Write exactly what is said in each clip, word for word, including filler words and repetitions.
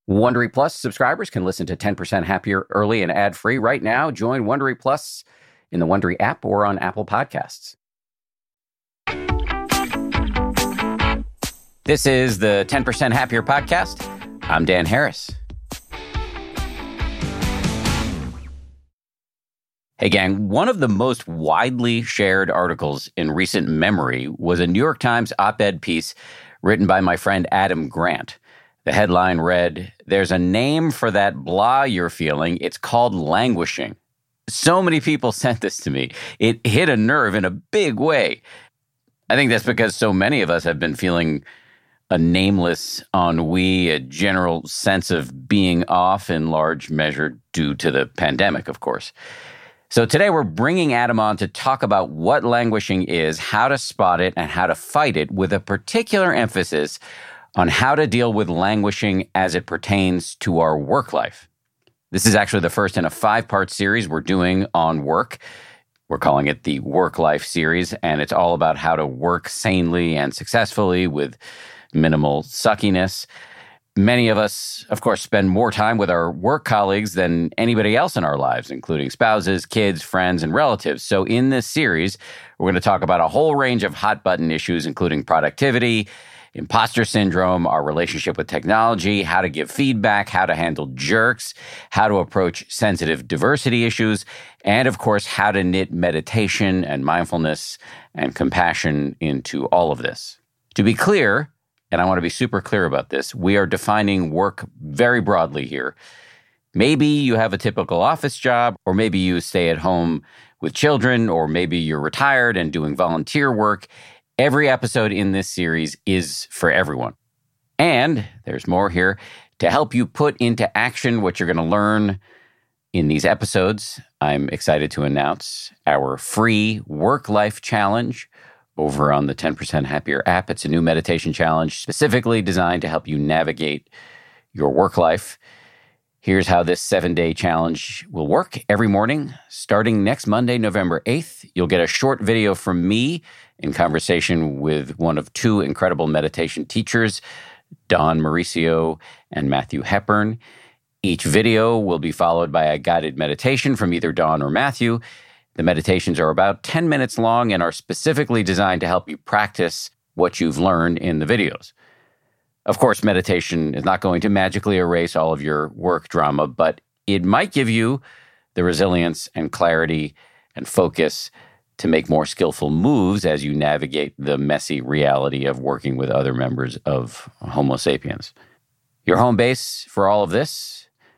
Wondery Plus subscribers can listen to ten percent Happier early and ad-free right now. Join Wondery Plus in the Wondery app or on Apple Podcasts. This is the ten percent Happier podcast. I'm Dan Harris. Hey, gang, one of the most widely shared articles in recent memory was a New York Times op-ed piece written by my friend Adam Grant. The headline read, "There's a name for that blah you're feeling. It's called languishing." So many people sent this to me. It hit a nerve in a big way. I think that's because so many of us have been feeling a nameless ennui, a general sense of being off, in large measure due to the pandemic, of course. So today we're bringing Adam on to talk about what languishing is, how to spot it, and how to fight it, with a particular emphasis on how to deal with languishing as it pertains to our work life. This is actually the first in a five-part series we're doing on work. We're calling it the Work Life series, and it's all about how to work sanely and successfully with minimal suckiness. Many of us, of course, spend more time with our work colleagues than anybody else in our lives, including spouses, kids, friends, and relatives. So in this series, we're going to talk about a whole range of hot-button issues, including productivity, imposter syndrome, our relationship with technology, how to give feedback, how to handle jerks, how to approach sensitive diversity issues, and, of course, how to knit meditation and mindfulness and compassion into all of this. To be clear, and I want to be super clear about this, we are defining work very broadly here. Maybe you have a typical office job, or maybe you stay at home with children, or maybe you're retired and doing volunteer work. Every episode in this series is for everyone. And there's more here to help you put into action what you're going to learn in these episodes. I'm excited to announce our free work-life challenge over on the ten percent Happier app. It's a new meditation challenge specifically designed to help you navigate your work life. Here's how this seven-day challenge will work. Every morning, starting next Monday, November eighth, you'll get a short video from me in conversation with one of two incredible meditation teachers, Dawn Mauricio and Matthew Hepburn. Each video will be followed by a guided meditation from either Dawn or Matthew. The meditations are about ten minutes long and are specifically designed to help you practice what you've learned in the videos. Of course, meditation is not going to magically erase all of your work drama, but it might give you the resilience and clarity and focus to make more skillful moves as you navigate the messy reality of working with other members of Homo sapiens. Your home base for all of this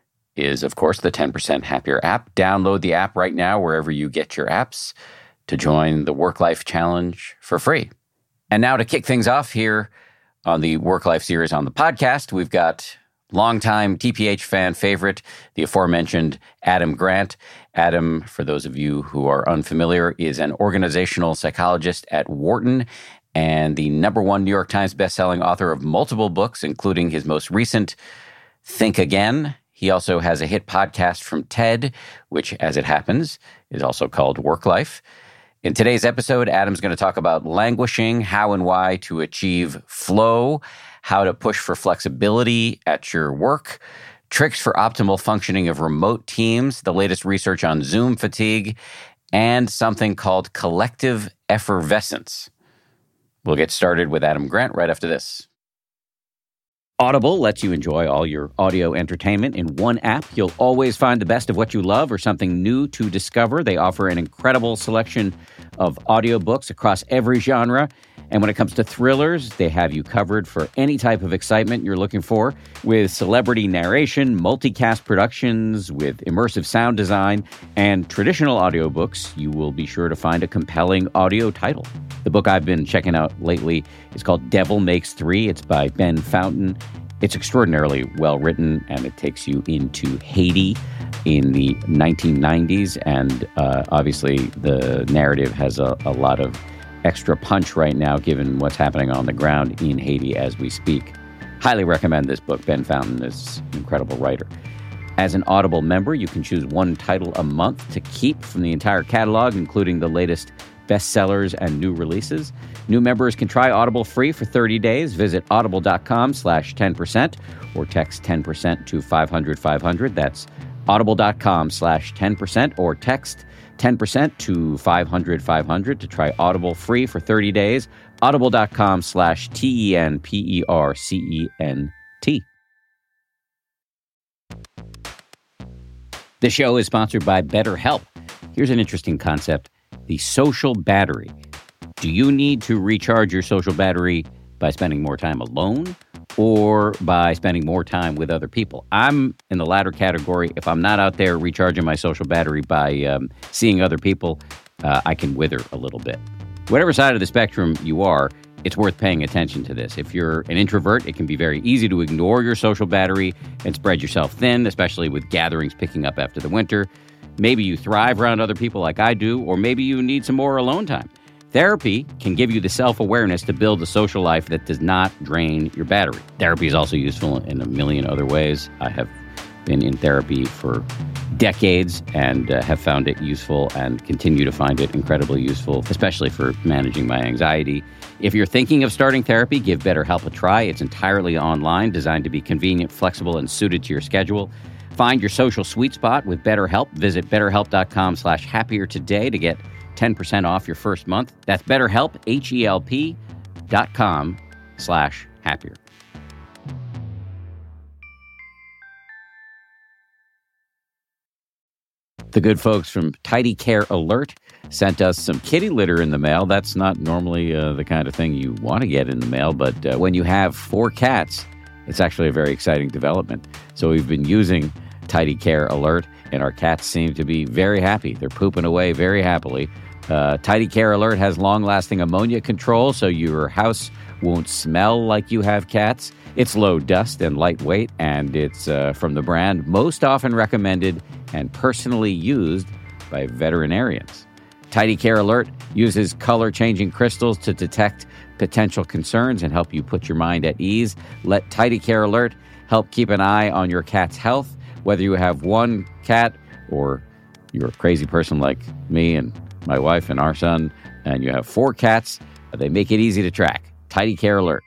is, of course, the ten percent Happier app. Download the app right now wherever you get your apps to join the Work Life Challenge for free. And now to kick things off here on the Work Life series on the podcast, we've got longtime T P H fan favorite, the aforementioned Adam Grant. Adam, for those of you who are unfamiliar, is an organizational psychologist at Wharton and the number one New York Times bestselling author of multiple books, including his most recent, Think Again. He also has a hit podcast from TED, which, as it happens, is also called Work Life. In today's episode, Adam's going to talk about languishing, how and why to achieve flow, how to push for flexibility at your work, tricks for optimal functioning of remote teams, the latest research on Zoom fatigue, and something called collective effervescence. We'll get started with Adam Grant right after this. Audible lets you enjoy all your audio entertainment in one app. You'll always find the best of what you love or something new to discover. They offer an incredible selection of audiobooks across every genre. And when it comes to thrillers, they have you covered for any type of excitement you're looking for, with celebrity narration, multicast productions, with immersive sound design, and traditional audiobooks. You will be sure to find a compelling audio title. The book I've been checking out lately is called Devil Makes Three. It's by Ben Fountain. It's extraordinarily well written, and it takes you into Haiti in the nineteen nineties. And uh, obviously, the narrative has a, a lot of extra punch right now, given what's happening on the ground in Haiti as we speak. Highly recommend this book. Ben Fountain is an incredible writer. As an Audible member, you can choose one title a month to keep from the entire catalog, including the latest bestsellers and new releases. New members can try Audible free for thirty days. Visit audible.com slash 10%, or text ten percent to five hundred five hundred. That's audible.com slash 10% or text ten percent to five hundred five hundred to try Audible free for thirty days. Audible.com slash T E N P E R C E N T. The show is sponsored by BetterHelp. Here's an interesting concept: the social battery. Do you need to recharge your social battery by spending more time alone or by spending more time with other people? I'm in the latter category. If I'm not out there recharging my social battery by um, seeing other people, uh, I can wither a little bit. Whatever side of the spectrum you are, it's worth paying attention to this. If you're an introvert, it can be very easy to ignore your social battery and spread yourself thin, especially with gatherings picking up after the winter. Maybe you thrive around other people like I do, or maybe you need some more alone time. Therapy can give you the self-awareness to build a social life that does not drain your battery. Therapy is also useful in a million other ways. I have been in therapy for decades and uh, have found it useful and continue to find it incredibly useful, especially for managing my anxiety. If you're thinking of starting therapy, give BetterHelp a try. It's entirely online, designed to be convenient, flexible, and suited to your schedule. Find your social sweet spot with BetterHelp. Visit betterhelp.com slash happier today to get ten percent off your first month. That's BetterHelp, H-E-L-P dot com slash happier. The good folks from Tidy Care Alert sent us some kitty litter in the mail. That's not normally uh, the kind of thing you want to get in the mail, but uh, when you have four cats, it's actually a very exciting development. So we've been using Tidy Care Alert, and our cats seem to be very happy. They're pooping away very happily. Uh, Tidy Care Alert has long-lasting ammonia control, so your house won't smell like you have cats. It's low dust and lightweight, and it's uh, from the brand most often recommended and personally used by veterinarians. Tidy Care Alert uses color-changing crystals to detect potential concerns and help you put your mind at ease. Let Tidy Care Alert help keep an eye on your cat's health. Whether you have one cat or you're a crazy person like me and my wife and our son, and you have four cats, they make it easy to track. Tidy Care Alert.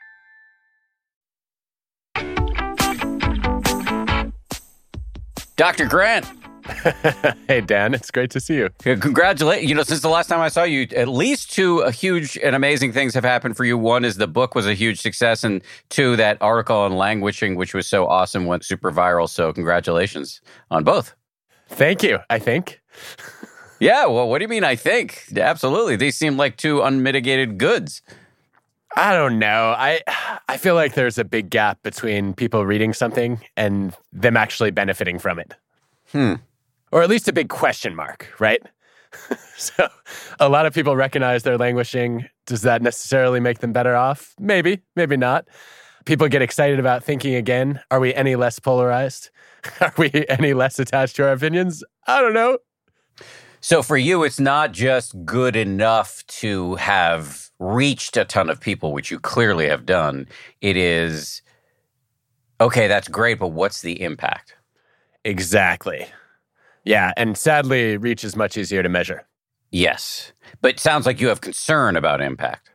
Doctor Grant. Hey, Dan, it's great to see you. Congratulations. You know, since the last time I saw you, at least two uh, huge and amazing things have happened for you. One is the book was a huge success, and two, that article on languishing, which was so awesome, went super viral. So congratulations on both. Thank you, I think. Yeah, well, what do you mean, I think? Absolutely. These seem like two unmitigated goods. I don't know. I I feel like there's a big gap between people reading something and them actually benefiting from it. Hmm. Or at least a big question mark, right? So a lot of people recognize they're languishing. Does that necessarily make them better off? Maybe, maybe not. People get excited about thinking again. Are we any less polarized? Are we any less attached to our opinions? I don't know. So for you, it's not just good enough to have reached a ton of people, which you clearly have done. It is, okay, that's great, but what's the impact? Exactly. Yeah, and sadly, reach is much easier to measure. Yes, but it sounds like you have concern about impact.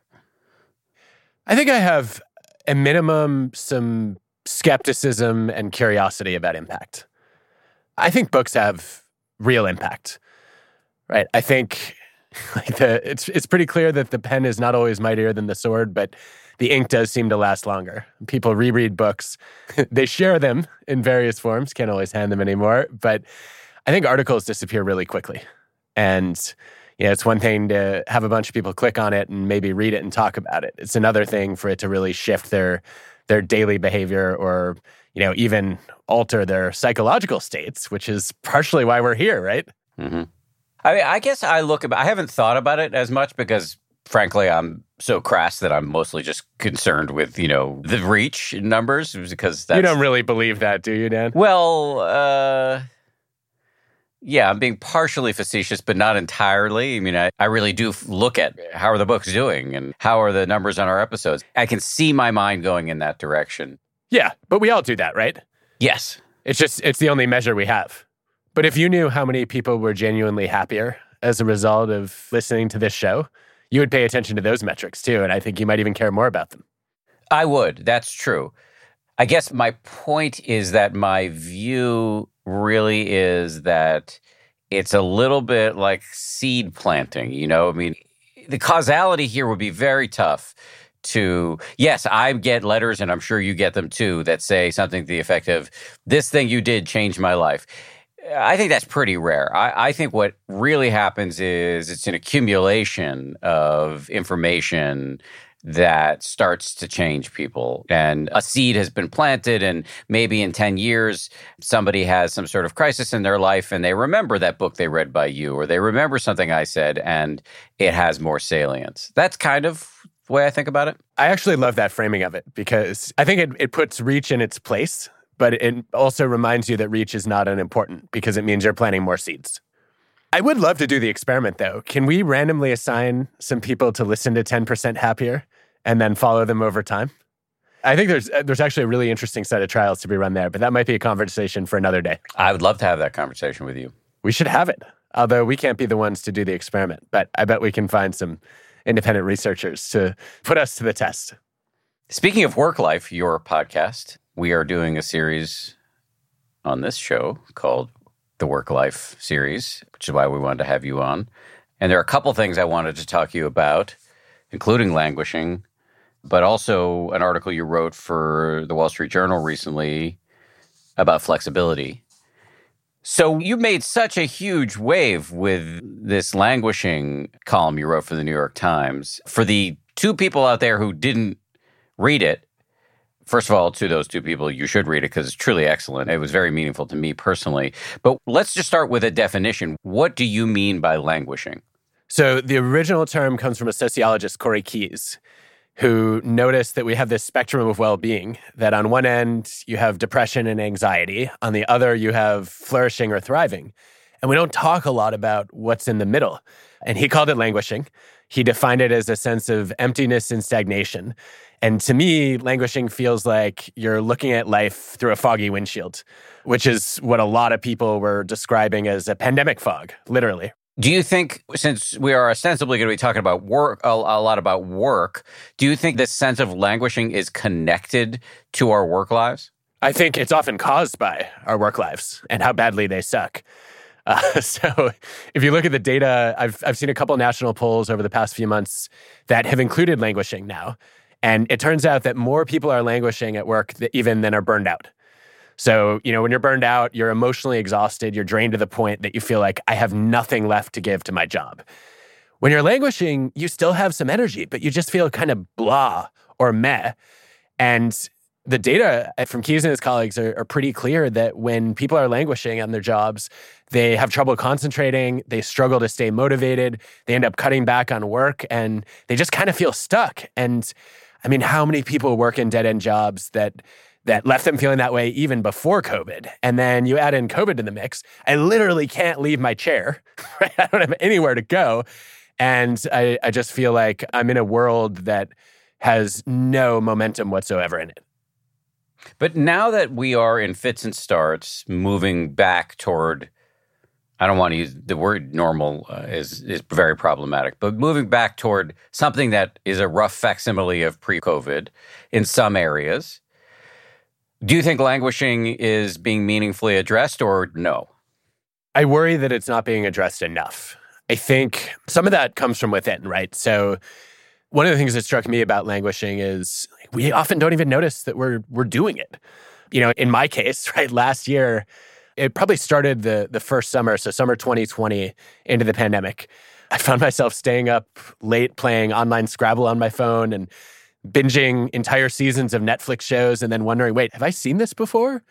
I think I have, at minimum, some skepticism and curiosity about impact. I think books have real impact. Right. I think like the, it's it's pretty clear that the pen is not always mightier than the sword, but the ink does seem to last longer. People reread books. They share them in various forms. Can't always hand them anymore. But I think articles disappear really quickly. And you know, it's one thing to have a bunch of people click on it and maybe read it and talk about it. It's another thing for it to really shift their their daily behavior or, you know, even alter their psychological states, which is partially why we're here, right? Mm-hmm. I mean, I guess I look about, I haven't thought about it as much because, frankly, I'm so crass that I'm mostly just concerned with, you know, the reach numbers because that's... You don't really believe that, do you, Dan? Well, uh, yeah, I'm being partially facetious, but not entirely. I mean, I, I really do look at how are the books doing and how are the numbers on our episodes. I can see my mind going in that direction. Yeah, but we all do that, right? Yes. It's just, it's the only measure we have. But if you knew how many people were genuinely happier as a result of listening to this show, you would pay attention to those metrics too, and I think you might even care more about them. I would. That's true. I guess my point is that my view really is that it's a little bit like seed planting, you know? I mean, the causality here would be very tough to, yes, I get letters, and I'm sure you get them too, that say something to the effect of, this thing you did changed my life. I think that's pretty rare. I, I think what really happens is it's an accumulation of information that starts to change people. And a seed has been planted, and maybe in ten years, somebody has some sort of crisis in their life, and they remember that book they read by you, or they remember something I said, and it has more salience. That's kind of the way I think about it. I actually love that framing of it, because I think it, it puts reach in its place, but it also reminds you that reach is not unimportant, because it means you're planting more seeds. I would love to do the experiment, though. Can we randomly assign some people to listen to ten percent Happier and then follow them over time? I think there's there's actually a really interesting set of trials to be run there, but that might be a conversation for another day. I would love to have that conversation with you. We should have it, although we can't be the ones to do the experiment, but I bet we can find some independent researchers to put us to the test. Speaking of Work Life, your podcast, we are doing a series on this show called the Work Life series, which is why we wanted to have you on. And there are a couple things I wanted to talk to you about, including languishing, but also an article you wrote for the Wall Street Journal recently about flexibility. So you made such a huge wave with this languishing column you wrote for the New York Times. For the two people out there who didn't read it, first of all, to those two people, you should read it because it's truly excellent. It was very meaningful to me personally. But let's just start with a definition. What do you mean by languishing? So the original term comes from a sociologist, Corey Keyes, who noticed that we have this spectrum of well-being, that on one end, you have depression and anxiety. On the other, you have flourishing or thriving. And we don't talk a lot about what's in the middle. And he called it languishing. He defined it as a sense of emptiness and stagnation. And to me, languishing feels like you're looking at life through a foggy windshield, which is what a lot of people were describing as a pandemic fog, literally. Do you think, since we are ostensibly going to be talking about work, a, a lot about work, do you think this sense of languishing is connected to our work lives? I think it's often caused by our work lives and how badly they suck. Uh, so if you look at the data, I've I've seen a couple national polls over the past few months that have included languishing now. And it turns out that more people are languishing at work th- even than are burned out. So, you know, when you're burned out, you're emotionally exhausted, you're drained to the point that you feel like, I have nothing left to give to my job. When you're languishing, you still have some energy, but you just feel kind of blah or meh. And the data from Keyes and his colleagues are, are pretty clear that when people are languishing on their jobs, they have trouble concentrating, they struggle to stay motivated, they end up cutting back on work, and they just kind of feel stuck. And I mean, how many people work in dead-end jobs that that left them feeling that way even before COVID? And then you add in COVID to the mix. I literally can't leave my chair. Right? I don't have anywhere to go. And I, I just feel like I'm in a world that has no momentum whatsoever in it. But now that we are in fits and starts, moving back toward, I don't want to use the word normal, uh, is is very problematic, but moving back toward something that is a rough facsimile of pre-COVID in some areas, do you think languishing is being meaningfully addressed or no? I worry that it's not being addressed enough. I think some of that comes from within, right? So one of the things that struck me about languishing is we often don't even notice that we're we're doing it. You know, in my case, right, last year, it probably started the the first summer, so summer twenty twenty into the pandemic. I found myself staying up late playing online Scrabble on my phone and binging entire seasons of Netflix shows and then wondering, wait, have I seen this before?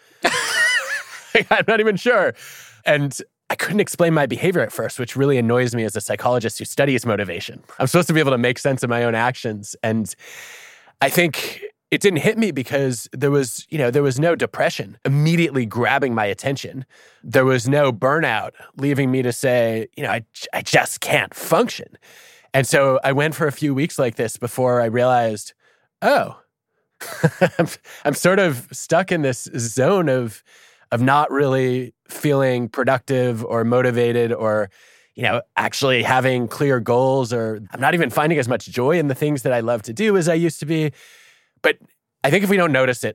I'm not even sure. And I couldn't explain my behavior at first, which really annoys me as a psychologist who studies motivation. I'm supposed to be able to make sense of my own actions. And I think it didn't hit me because there was, you know, there was no depression immediately grabbing my attention. There was no burnout leaving me to say, you know, I, I just can't function. And so I went for a few weeks like this before I realized, oh, I'm, I'm sort of stuck in this zone of of not really feeling productive or motivated or, you know, actually having clear goals, or I'm not even finding as much joy in the things that I love to do as I used to be. But I think if we don't notice it,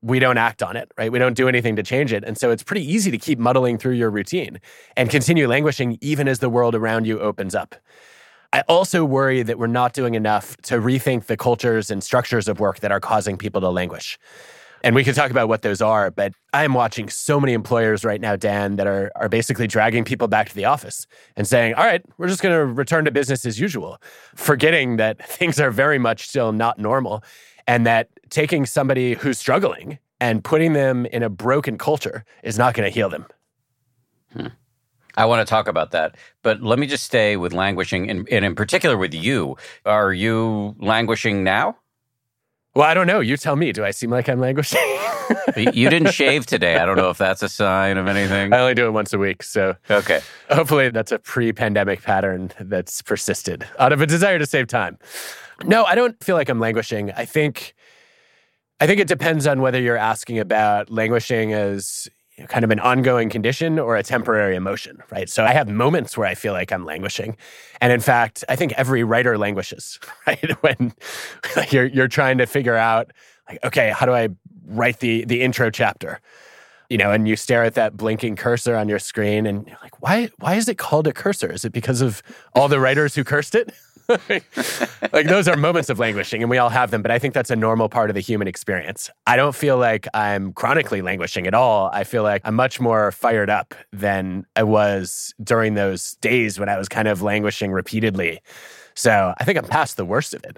we don't act on it, right? We don't do anything to change it. And so it's pretty easy to keep muddling through your routine and continue languishing even as the world around you opens up. I also worry that we're not doing enough to rethink the cultures and structures of work that are causing people to languish. And we can talk about what those are, but I'm watching so many employers right now, Dan, that are are basically dragging people back to the office and saying, all right, we're just going to return to business as usual, forgetting that things are very much still not normal and that taking somebody who's struggling and putting them in a broken culture is not going to heal them. Hmm. I want to talk about that, but let me just stay with languishing, and, and in particular with you. Are you languishing now? Well, I don't know. You tell me. Do I seem like I'm languishing? You didn't shave today. I don't know if that's a sign of anything. I only do it once a week, so okay. Hopefully that's a pre-pandemic pattern that's persisted out of a desire to save time. No, I don't feel like I'm languishing. I think, I think it depends on whether you're asking about languishing as kind of an ongoing condition or a temporary emotion, right? So I have moments where I feel like I'm languishing. And in fact, I think every writer languishes, right? When like, you're you're trying to figure out, like, okay, how do I write the the intro chapter? You know, and you stare at that blinking cursor on your screen and you're like, why, why is it called a cursor? Is it because of all the writers who cursed it? Like those are moments of languishing and we all have them, but I think that's a normal part of the human experience. I don't feel like I'm chronically languishing at all. I feel like I'm much more fired up than I was during those days when I was kind of languishing repeatedly. So I think I'm past the worst of it.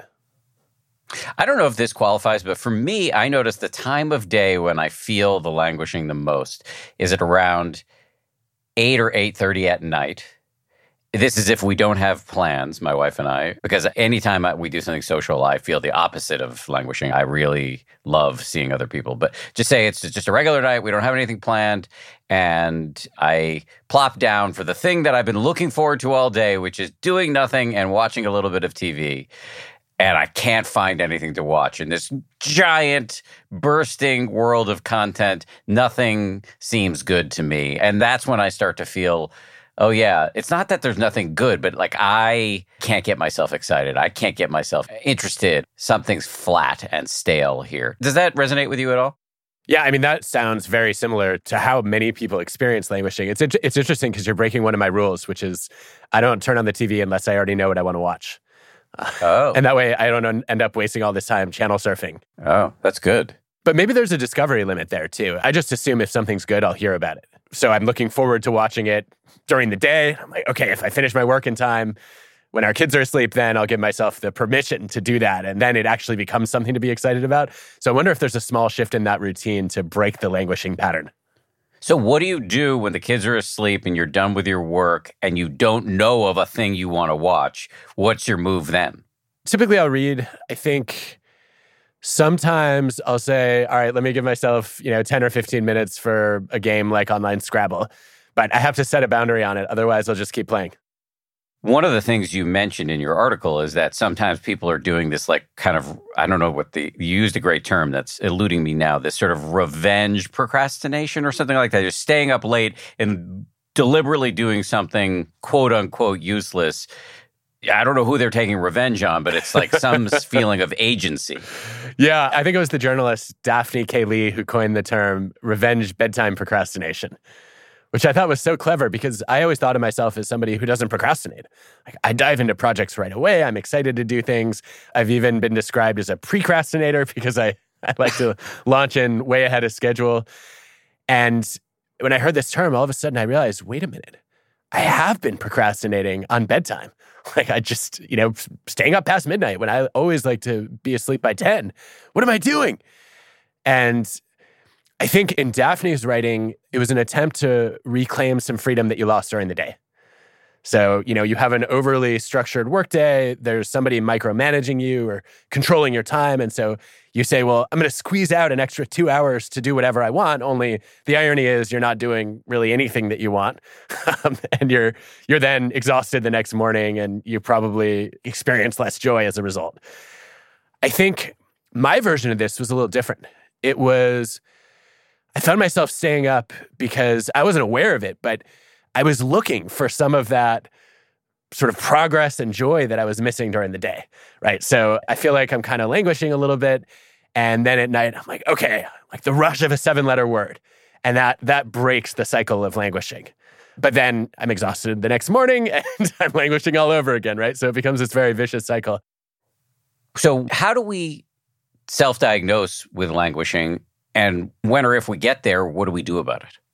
I don't know if this qualifies, but for me, I notice the time of day when I feel the languishing the most is at around eight or eight thirty at night. This is if we don't have plans, my wife and I, because anytime we do something social, I feel the opposite of languishing. I really love seeing other people. But just say it's just a regular night, we don't have anything planned, and I plop down for the thing that I've been looking forward to all day, which is doing nothing and watching a little bit of T V. And I can't find anything to watch. In this giant, bursting world of content, nothing seems good to me. And that's when I start to feel, oh yeah, it's not that there's nothing good, but like I can't get myself excited. I can't get myself interested. Something's flat and stale here. Does that resonate with you at all? Yeah, I mean, that sounds very similar to how many people experience languishing. It's, it's interesting because you're breaking one of my rules, which is I don't turn on the T V unless I already know what I want to watch. Oh. And that way I don't end up wasting all this time channel surfing. Oh, that's good. But maybe there's a discovery limit there too. I just assume if something's good, I'll hear about it. So I'm looking forward to watching it during the day. I'm like, okay, if I finish my work in time, when our kids are asleep, then I'll give myself the permission to do that. And then it actually becomes something to be excited about. So I wonder if there's a small shift in that routine to break the languishing pattern. So what do you do when the kids are asleep and you're done with your work and you don't know of a thing you want to watch? What's your move then? Typically, I'll read. I think sometimes I'll say, all right, let me give myself, you know, ten or fifteen minutes for a game like online Scrabble. But I have to set a boundary on it. Otherwise, I'll just keep playing. One of the things you mentioned in your article is that sometimes people are doing this like kind of, I don't know what the, you used a great term that's eluding me now, this sort of revenge procrastination or something like that. You're staying up late and deliberately doing something quote unquote useless. I don't know who they're taking revenge on, but it's like some feeling of agency. Yeah, I think it was the journalist Daphne K. Lee who coined the term revenge bedtime procrastination, which I thought was so clever because I always thought of myself as somebody who doesn't procrastinate. Like, I dive into projects right away. I'm excited to do things. I've even been described as a precrastinator because I, I like to launch in way ahead of schedule. And when I heard this term, all of a sudden I realized, wait a minute, I have been procrastinating on bedtime. Like I just, you know, staying up past midnight when I always like to be asleep by ten. What am I doing? And I think in Daphne's writing, it was an attempt to reclaim some freedom that you lost during the day. So, you know, you have an overly structured workday, there's somebody micromanaging you or controlling your time. And so you say, well, I'm going to squeeze out an extra two hours to do whatever I want. Only the irony is you're not doing really anything that you want. um, and you're you're then exhausted the next morning and you probably experience less joy as a result. I think my version of this was a little different. It was, I found myself staying up because I wasn't aware of it, but I was looking for some of that sort of progress and joy that I was missing during the day, right? So I feel like I'm kind of languishing a little bit. And then at night, I'm like, okay, like the rush of a seven-letter word. And that that breaks the cycle of languishing. But then I'm exhausted the next morning and I'm languishing all over again, right? So it becomes this very vicious cycle. So how do we self-diagnose with languishing? And when or if we get there, what do we do about it?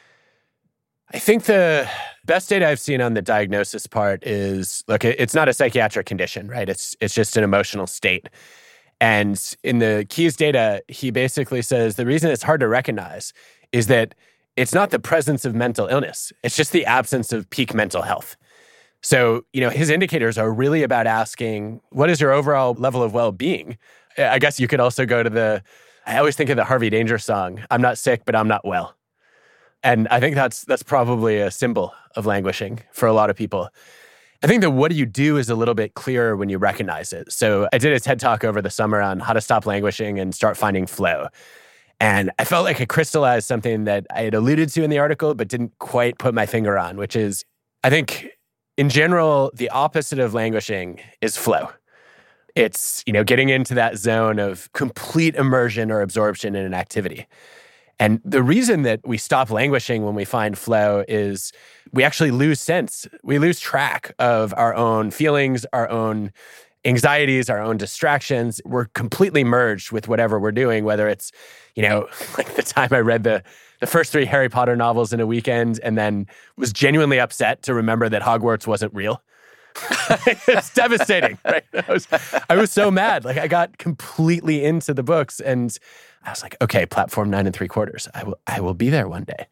I think the best data I've seen on the diagnosis part is, look, it's not a psychiatric condition, right? It's it's just an emotional state. And in the Keyes data, he basically says the reason it's hard to recognize is that it's not the presence of mental illness. It's just the absence of peak mental health. So, you know, his indicators are really about asking, what is your overall level of well-being? I guess you could also go to the, I always think of the Harvey Danger song, I'm not sick, but I'm not well. And I think that's that's probably a symbol of languishing for a lot of people. I think that what do you do is a little bit clearer when you recognize it. So I did a TED Talk over the summer on how to stop languishing and start finding flow. And I felt like I crystallized something that I had alluded to in the article, but didn't quite put my finger on, which is, I think, in general, the opposite of languishing is flow. It's, you know, getting into that zone of complete immersion or absorption in an activity. And the reason that we stop languishing when we find flow is we actually lose sense. We lose track of our own feelings, our own anxieties, our own distractions. We're completely merged with whatever we're doing, whether it's, you know, like the time I read the the first three Harry Potter novels in a weekend and then was genuinely upset to remember that Hogwarts wasn't real. It's devastating, right? I was, I was so mad. Like I got completely into the books and I was like, okay, platform nine and three quarters. I will, I will be there one day.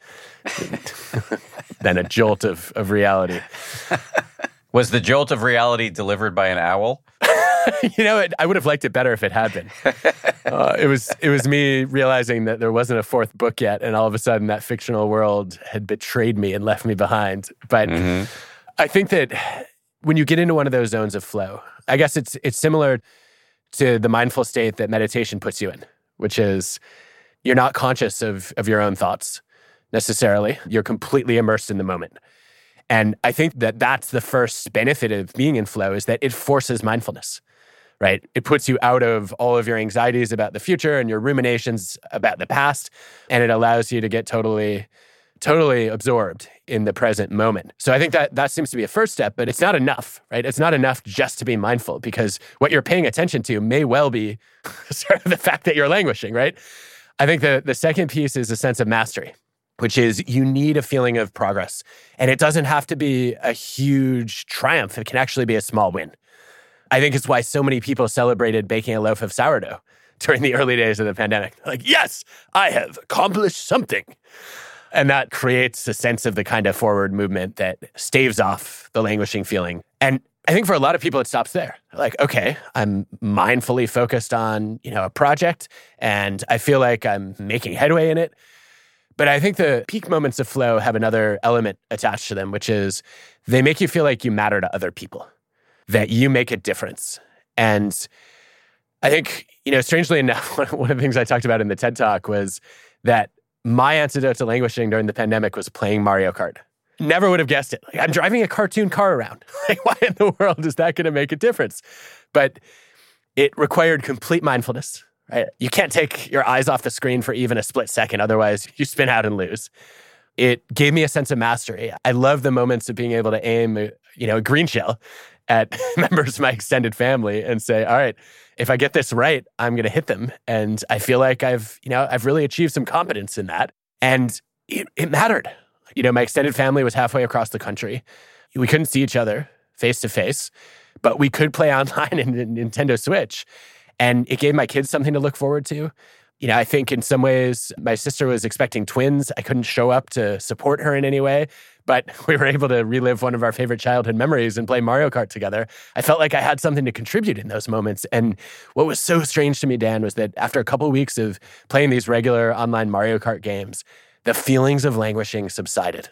Then a jolt of, of reality. Was the jolt of reality delivered by an owl? You know, it, I would have liked it better if it had been. Uh, it was it was me realizing that there wasn't a fourth book yet, and all of a sudden that fictional world had betrayed me and left me behind. But mm-hmm. I think that when you get into one of those zones of flow, I guess it's it's similar to the mindful state that meditation puts you in, which is you're not conscious of of your own thoughts necessarily. You're completely immersed in the moment. And I think that that's the first benefit of being in flow is that it forces mindfulness, right? It puts you out of all of your anxieties about the future and your ruminations about the past, and it allows you to get totally, totally absorbed in the present moment. So I think that that seems to be a first step, but it's not enough, right? It's not enough just to be mindful because what you're paying attention to may well be sort of the fact that you're languishing, right? I think the, the second piece is a sense of mastery, which is you need a feeling of progress. And it doesn't have to be a huge triumph. It can actually be a small win. I think it's why so many people celebrated baking a loaf of sourdough during the early days of the pandemic. Like, yes, I have accomplished something. And that creates a sense of the kind of forward movement that staves off the languishing feeling. And I think for a lot of people, it stops there. Like, okay, I'm mindfully focused on, you know, a project, and I feel like I'm making headway in it. But I think the peak moments of flow have another element attached to them, which is they make you feel like you matter to other people, that you make a difference. And I think, you know, strangely enough, one of the things I talked about in the TED Talk was that my antidote to languishing during the pandemic was playing Mario Kart. Never would have guessed it. Like, I'm driving a cartoon car around. Like, why in the world is that going to make a difference? But it required complete mindfulness. Right? You can't take your eyes off the screen for even a split second. Otherwise, you spin out and lose. It gave me a sense of mastery. I love the moments of being able to aim, you know, a green shell at members of my extended family and say, all right, if I get this right, I'm going to hit them. And I feel like I've, you know, I've really achieved some competence in that. And it, it mattered. You know, my extended family was halfway across the country. We couldn't see each other face to face, but we could play online in, in Nintendo Switch. And it gave my kids something to look forward to. You know, I think in some ways, my sister was expecting twins. I couldn't show up to support her in any way, but we were able to relive one of our favorite childhood memories and play Mario Kart together. I felt like I had something to contribute in those moments. And what was so strange to me, Dan, was that after a couple of weeks of playing these regular online Mario Kart games, the feelings of languishing subsided.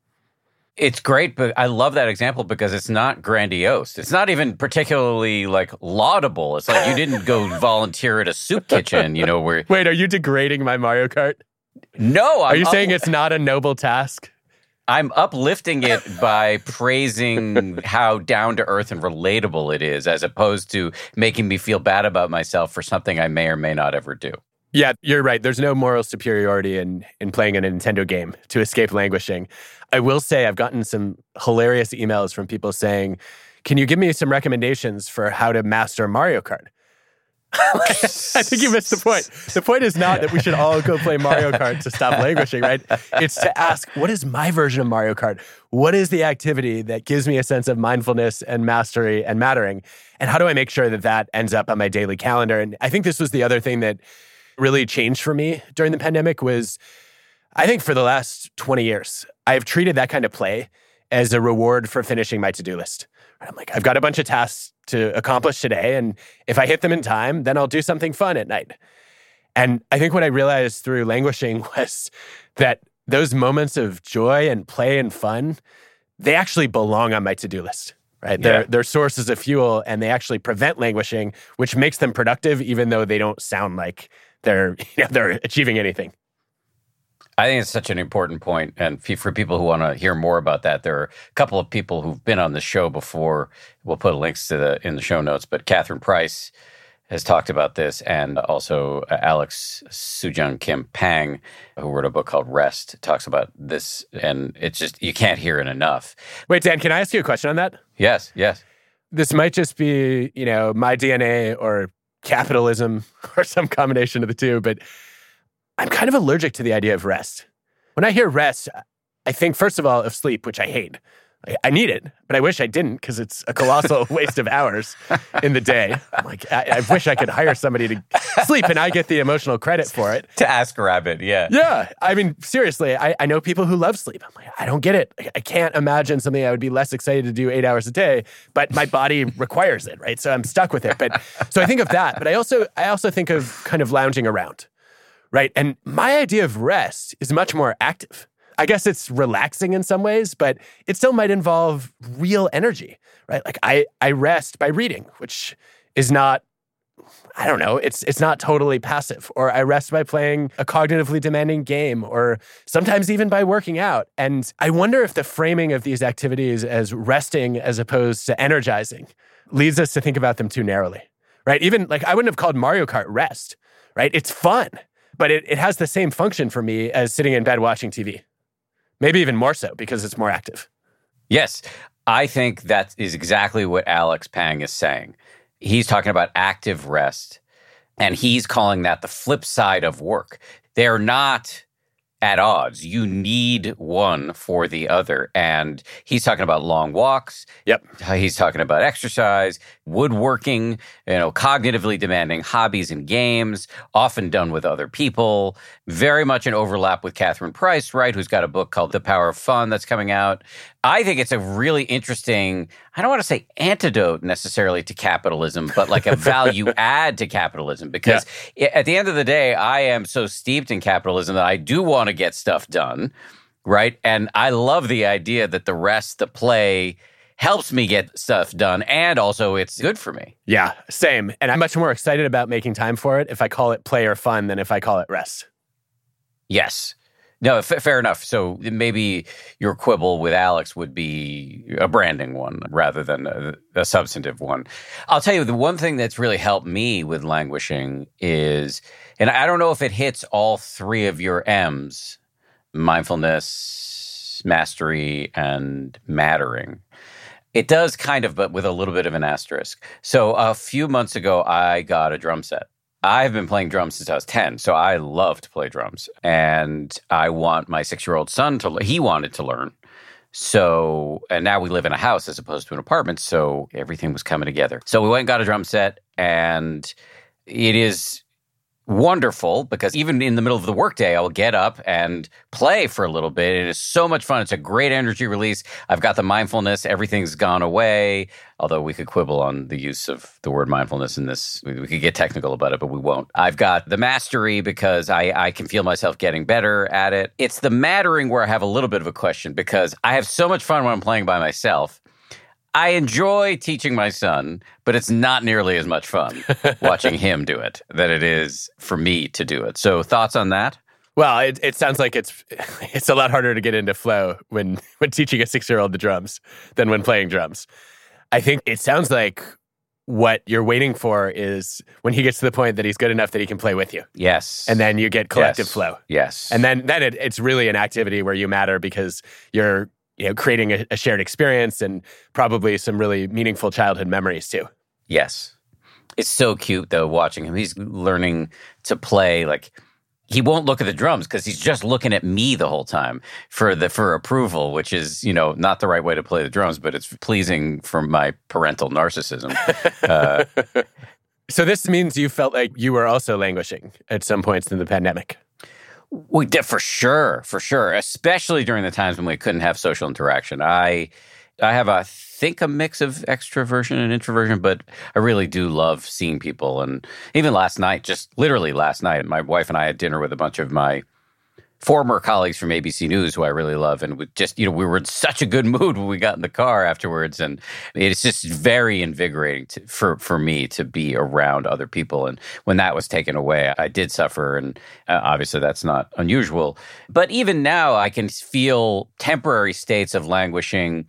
It's great, but I love that example because it's not grandiose. It's not even particularly like laudable. It's like you didn't go volunteer at a soup kitchen, you know, where... Wait, are you degrading my Mario Kart? No. I'm, are you I'm, saying it's not a noble task? I'm uplifting it by praising how down-to-earth and relatable it is, as opposed to making me feel bad about myself for something I may or may not ever do. Yeah, you're right. There's no moral superiority in in playing a Nintendo game to escape languishing. I will say I've gotten some hilarious emails from people saying, can you give me some recommendations for how to master Mario Kart? I think you missed the point. The point is not that we should all go play Mario Kart to stop languishing, right? It's to ask, what is my version of Mario Kart? What is the activity that gives me a sense of mindfulness and mastery and mattering? And how do I make sure that that ends up on my daily calendar? And I think this was the other thing that really changed for me during the pandemic was, I think for the last twenty years, I've treated that kind of play as a reward for finishing my to-do list. I'm like, I've got a bunch of tasks to accomplish today, and if I hit them in time, then I'll do something fun at night. And I think what I realized through languishing was that those moments of joy and play and fun, they actually belong on my to-do list, right? Yeah. They're, they're sources of fuel, and they actually prevent languishing, which makes them productive, even though they don't sound like they're, you know, they're achieving anything. I think it's such an important point. And for people who want to hear more about that, there are a couple of people who've been on the show before. We'll put links to the in the show notes. But Catherine Price has talked about this, and also uh, Alex Soojung Kim Pang, who wrote a book called Rest, talks about this. And it's just, you can't hear it enough. Wait, Dan, can I ask you a question on that? Yes, yes. This might just be, you know, my D N A or capitalism or some combination of the two, but I'm kind of allergic to the idea of rest. When I hear rest, I think, first of all, of sleep, which I hate. I need it, but I wish I didn't because it's a colossal waste of hours in the day. I'm like, I, I wish I could hire somebody to sleep and I get the emotional credit for it. TaskRabbit, yeah. Yeah. I mean, seriously, I, I know people who love sleep. I'm like, I don't get it. I, I can't imagine something I would be less excited to do eight hours a day, but my body requires it, right? So I'm stuck with it. But so I think of that, but I also I also think of kind of lounging around. Right. And my idea of rest is much more active. I guess it's relaxing in some ways, but it still might involve real energy, right? Like I, I rest by reading, which is not, I don't know, it's it's not totally passive. Or I rest by playing a cognitively demanding game, or sometimes even by working out. And I wonder if the framing of these activities as resting as opposed to energizing leads us to think about them too narrowly, right? Even like I wouldn't have called Mario Kart rest, right? It's fun. But it, it has the same function for me as sitting in bed watching T V. Maybe even more so because it's more active. Yes, I think that is exactly what Alex Pang is saying. He's talking about active rest, and he's calling that the flip side of work. They're not at odds. You need one for the other. And he's talking about long walks. Yep. He's talking about exercise, woodworking, you know, cognitively demanding hobbies and games, often done with other people. Very much an overlap with Catherine Price, right, who's got a book called The Power of Fun that's coming out. I think it's a really interesting, I don't want to say antidote necessarily to capitalism, but like a value add to capitalism. Because yeah. at the end of the day, I am so steeped in capitalism that I do want to get stuff done, right? And I love the idea that the rest, the play, helps me get stuff done, and also it's good for me. Yeah, same. And I'm much more excited about making time for it if I call it play or fun than if I call it rest. Yes. No, f- fair enough. So maybe your quibble with Alex would be a branding one rather than a, a substantive one. I'll tell you, the one thing that's really helped me with languishing is, and I don't know if it hits all three of your M's, mindfulness, mastery, and mattering. It does kind of, but with a little bit of an asterisk. So a few months ago, I got a drum set. I've been playing drums since I was ten, so I love to play drums. And I want my six-year-old son to, he wanted to learn. So, and now we live in a house as opposed to an apartment, so everything was coming together. So we went and got a drum set, and it is wonderful because even in the middle of the workday, I will get up and play for a little bit. It is so much fun. It's a great energy release. I've got the mindfulness. Everything's gone away. Although we could quibble on the use of the word mindfulness in this. We could get technical about it, but we won't. I've got the mastery because I, I can feel myself getting better at it. It's the mattering where I have a little bit of a question because I have so much fun when I'm playing by myself. I enjoy teaching my son, but it's not nearly as much fun watching him do it than it is for me to do it. So thoughts on that? Well, it, it sounds like it's it's a lot harder to get into flow when, when teaching a six-year-old the drums than when playing drums. I think it sounds like what you're waiting for is when he gets to the point that he's good enough that he can play with you. Yes. And then you get collective yes. flow. Yes. And then then it, it's really an activity where you matter because you're you know creating a, a shared experience and probably some really meaningful childhood memories too. Yes. It's so cute, though, watching him. He's learning to play like... He won't look at the drums because he's just looking at me the whole time for the for approval, which is, you know, not the right way to play the drums, but it's pleasing for my parental narcissism. Uh, so this means you felt like you were also languishing at some points in the pandemic. We did, for sure, for sure, especially during the times when we couldn't have social interaction. I I have, I think, a mix of extroversion and introversion, but I really do love seeing people. And even last night, just literally last night, my wife and I had dinner with a bunch of my former colleagues from A B C News, who I really love. And we just, you know, we were in such a good mood when we got in the car afterwards. And it's just very invigorating to, for, for me to be around other people. And when that was taken away, I did suffer. And uh, obviously that's not unusual. But even now, I can feel temporary states of languishing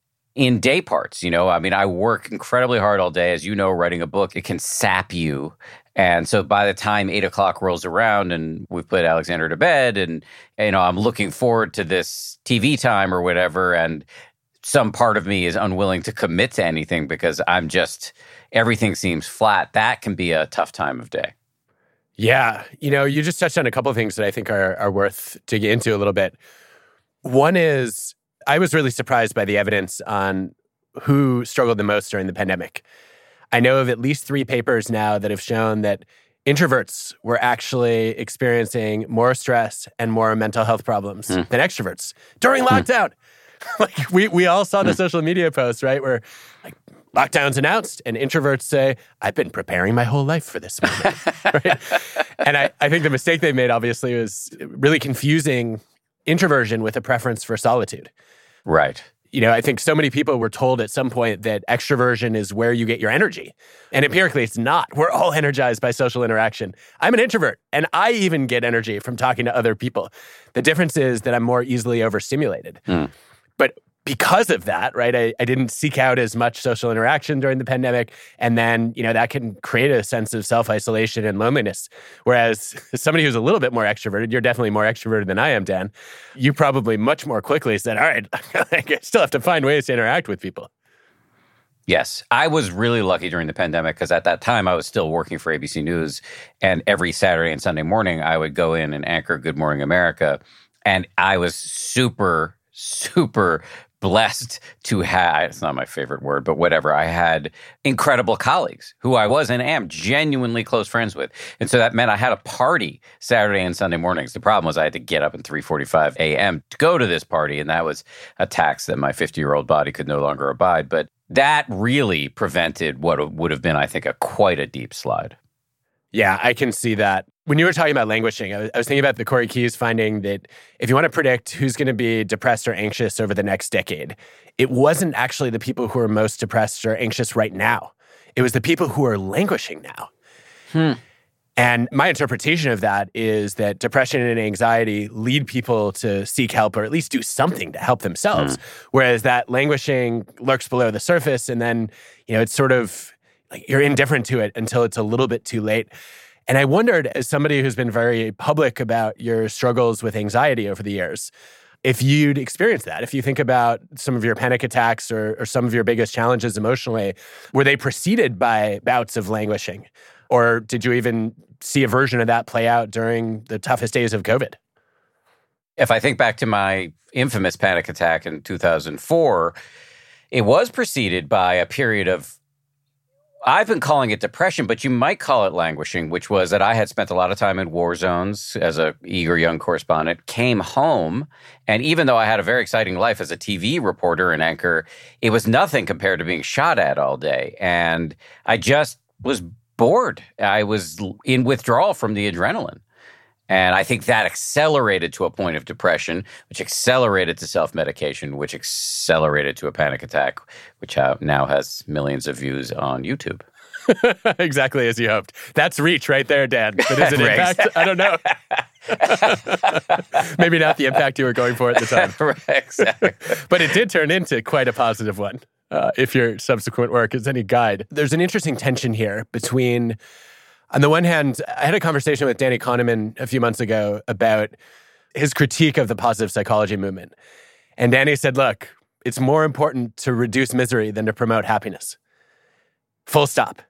in day parts. You know, I mean, I work incredibly hard all day. As you know, writing a book, it can sap you. And so by the time eight o'clock rolls around and we've put Alexander to bed and, you know, I'm looking forward to this T V time or whatever, and some part of me is unwilling to commit to anything because I'm just, everything seems flat. That can be a tough time of day. Yeah. You know, you just touched on a couple of things that I think are, are worth digging into a little bit. One is, I was really surprised by the evidence on who struggled the most during the pandemic. I know of at least three papers now that have shown that introverts were actually experiencing more stress and more mental health problems mm. than extroverts during lockdown. Mm. Like we we all saw the mm. social media posts, right? Where like lockdown's announced and introverts say, I've been preparing my whole life for this moment. Right? And I, I think the mistake they made, obviously, was really confusing introversion with a preference for solitude. Right. You know, I think so many people were told at some point that extroversion is where you get your energy. And empirically, it's not. We're all energized by social interaction. I'm an introvert, and I even get energy from talking to other people. The difference is that I'm more easily overstimulated. Mm. But because of that, right, I, I didn't seek out as much social interaction during the pandemic. And then, you know, that can create a sense of self-isolation and loneliness. Whereas somebody who's a little bit more extroverted, you're definitely more extroverted than I am, Dan, you probably much more quickly said, all right, I still have to find ways to interact with people. Yes. I was really lucky during the pandemic because at that time I was still working for A B C News. And every Saturday and Sunday morning, I would go in and anchor Good Morning America. And I was super, super blessed to have, it's not my favorite word, but whatever. I had incredible colleagues who I was and am genuinely close friends with. And so that meant I had a party Saturday and Sunday mornings. The problem was I had to get up at three forty-five a.m. to go to this party. And that was a tax that my fifty-year-old body could no longer abide. But that really prevented what would have been, I think, a quite a deep slide. Yeah, I can see that. When you were talking about languishing, I was, I was thinking about the Corey Keyes finding that if you want to predict who's going to be depressed or anxious over the next decade, it wasn't actually the people who are most depressed or anxious right now. It was the people who are languishing now. Hmm. And my interpretation of that is that depression and anxiety lead people to seek help or at least do something to help themselves, hmm. whereas that languishing lurks below the surface and then, you know, it's sort of like you're indifferent to it until it's a little bit too late. And I wondered, as somebody who's been very public about your struggles with anxiety over the years, if you'd experienced that, if you think about some of your panic attacks or, or some of your biggest challenges emotionally, were they preceded by bouts of languishing? Or did you even see a version of that play out during the toughest days of COVID? If I think back to my infamous panic attack in two thousand four, it was preceded by a period of, I've been calling it depression, but you might call it languishing, which was that I had spent a lot of time in war zones as a eager young correspondent, came home, and even though I had a very exciting life as a T V reporter and anchor, it was nothing compared to being shot at all day. And I just was bored. I was in withdrawal from the adrenaline. And I think that accelerated to a point of depression, which accelerated to self-medication, which accelerated to a panic attack, which now has millions of views on YouTube. Exactly as you hoped. That's reach right there, Dan. But is it impact? I don't know. Maybe not the impact you were going for at the time. Right, exactly. But it did turn into quite a positive one, uh, if your subsequent work is any guide. There's an interesting tension here between, on the one hand, I had a conversation with Danny Kahneman a few months ago about his critique of the positive psychology movement. And Danny said, look, it's more important to reduce misery than to promote happiness. Full stop.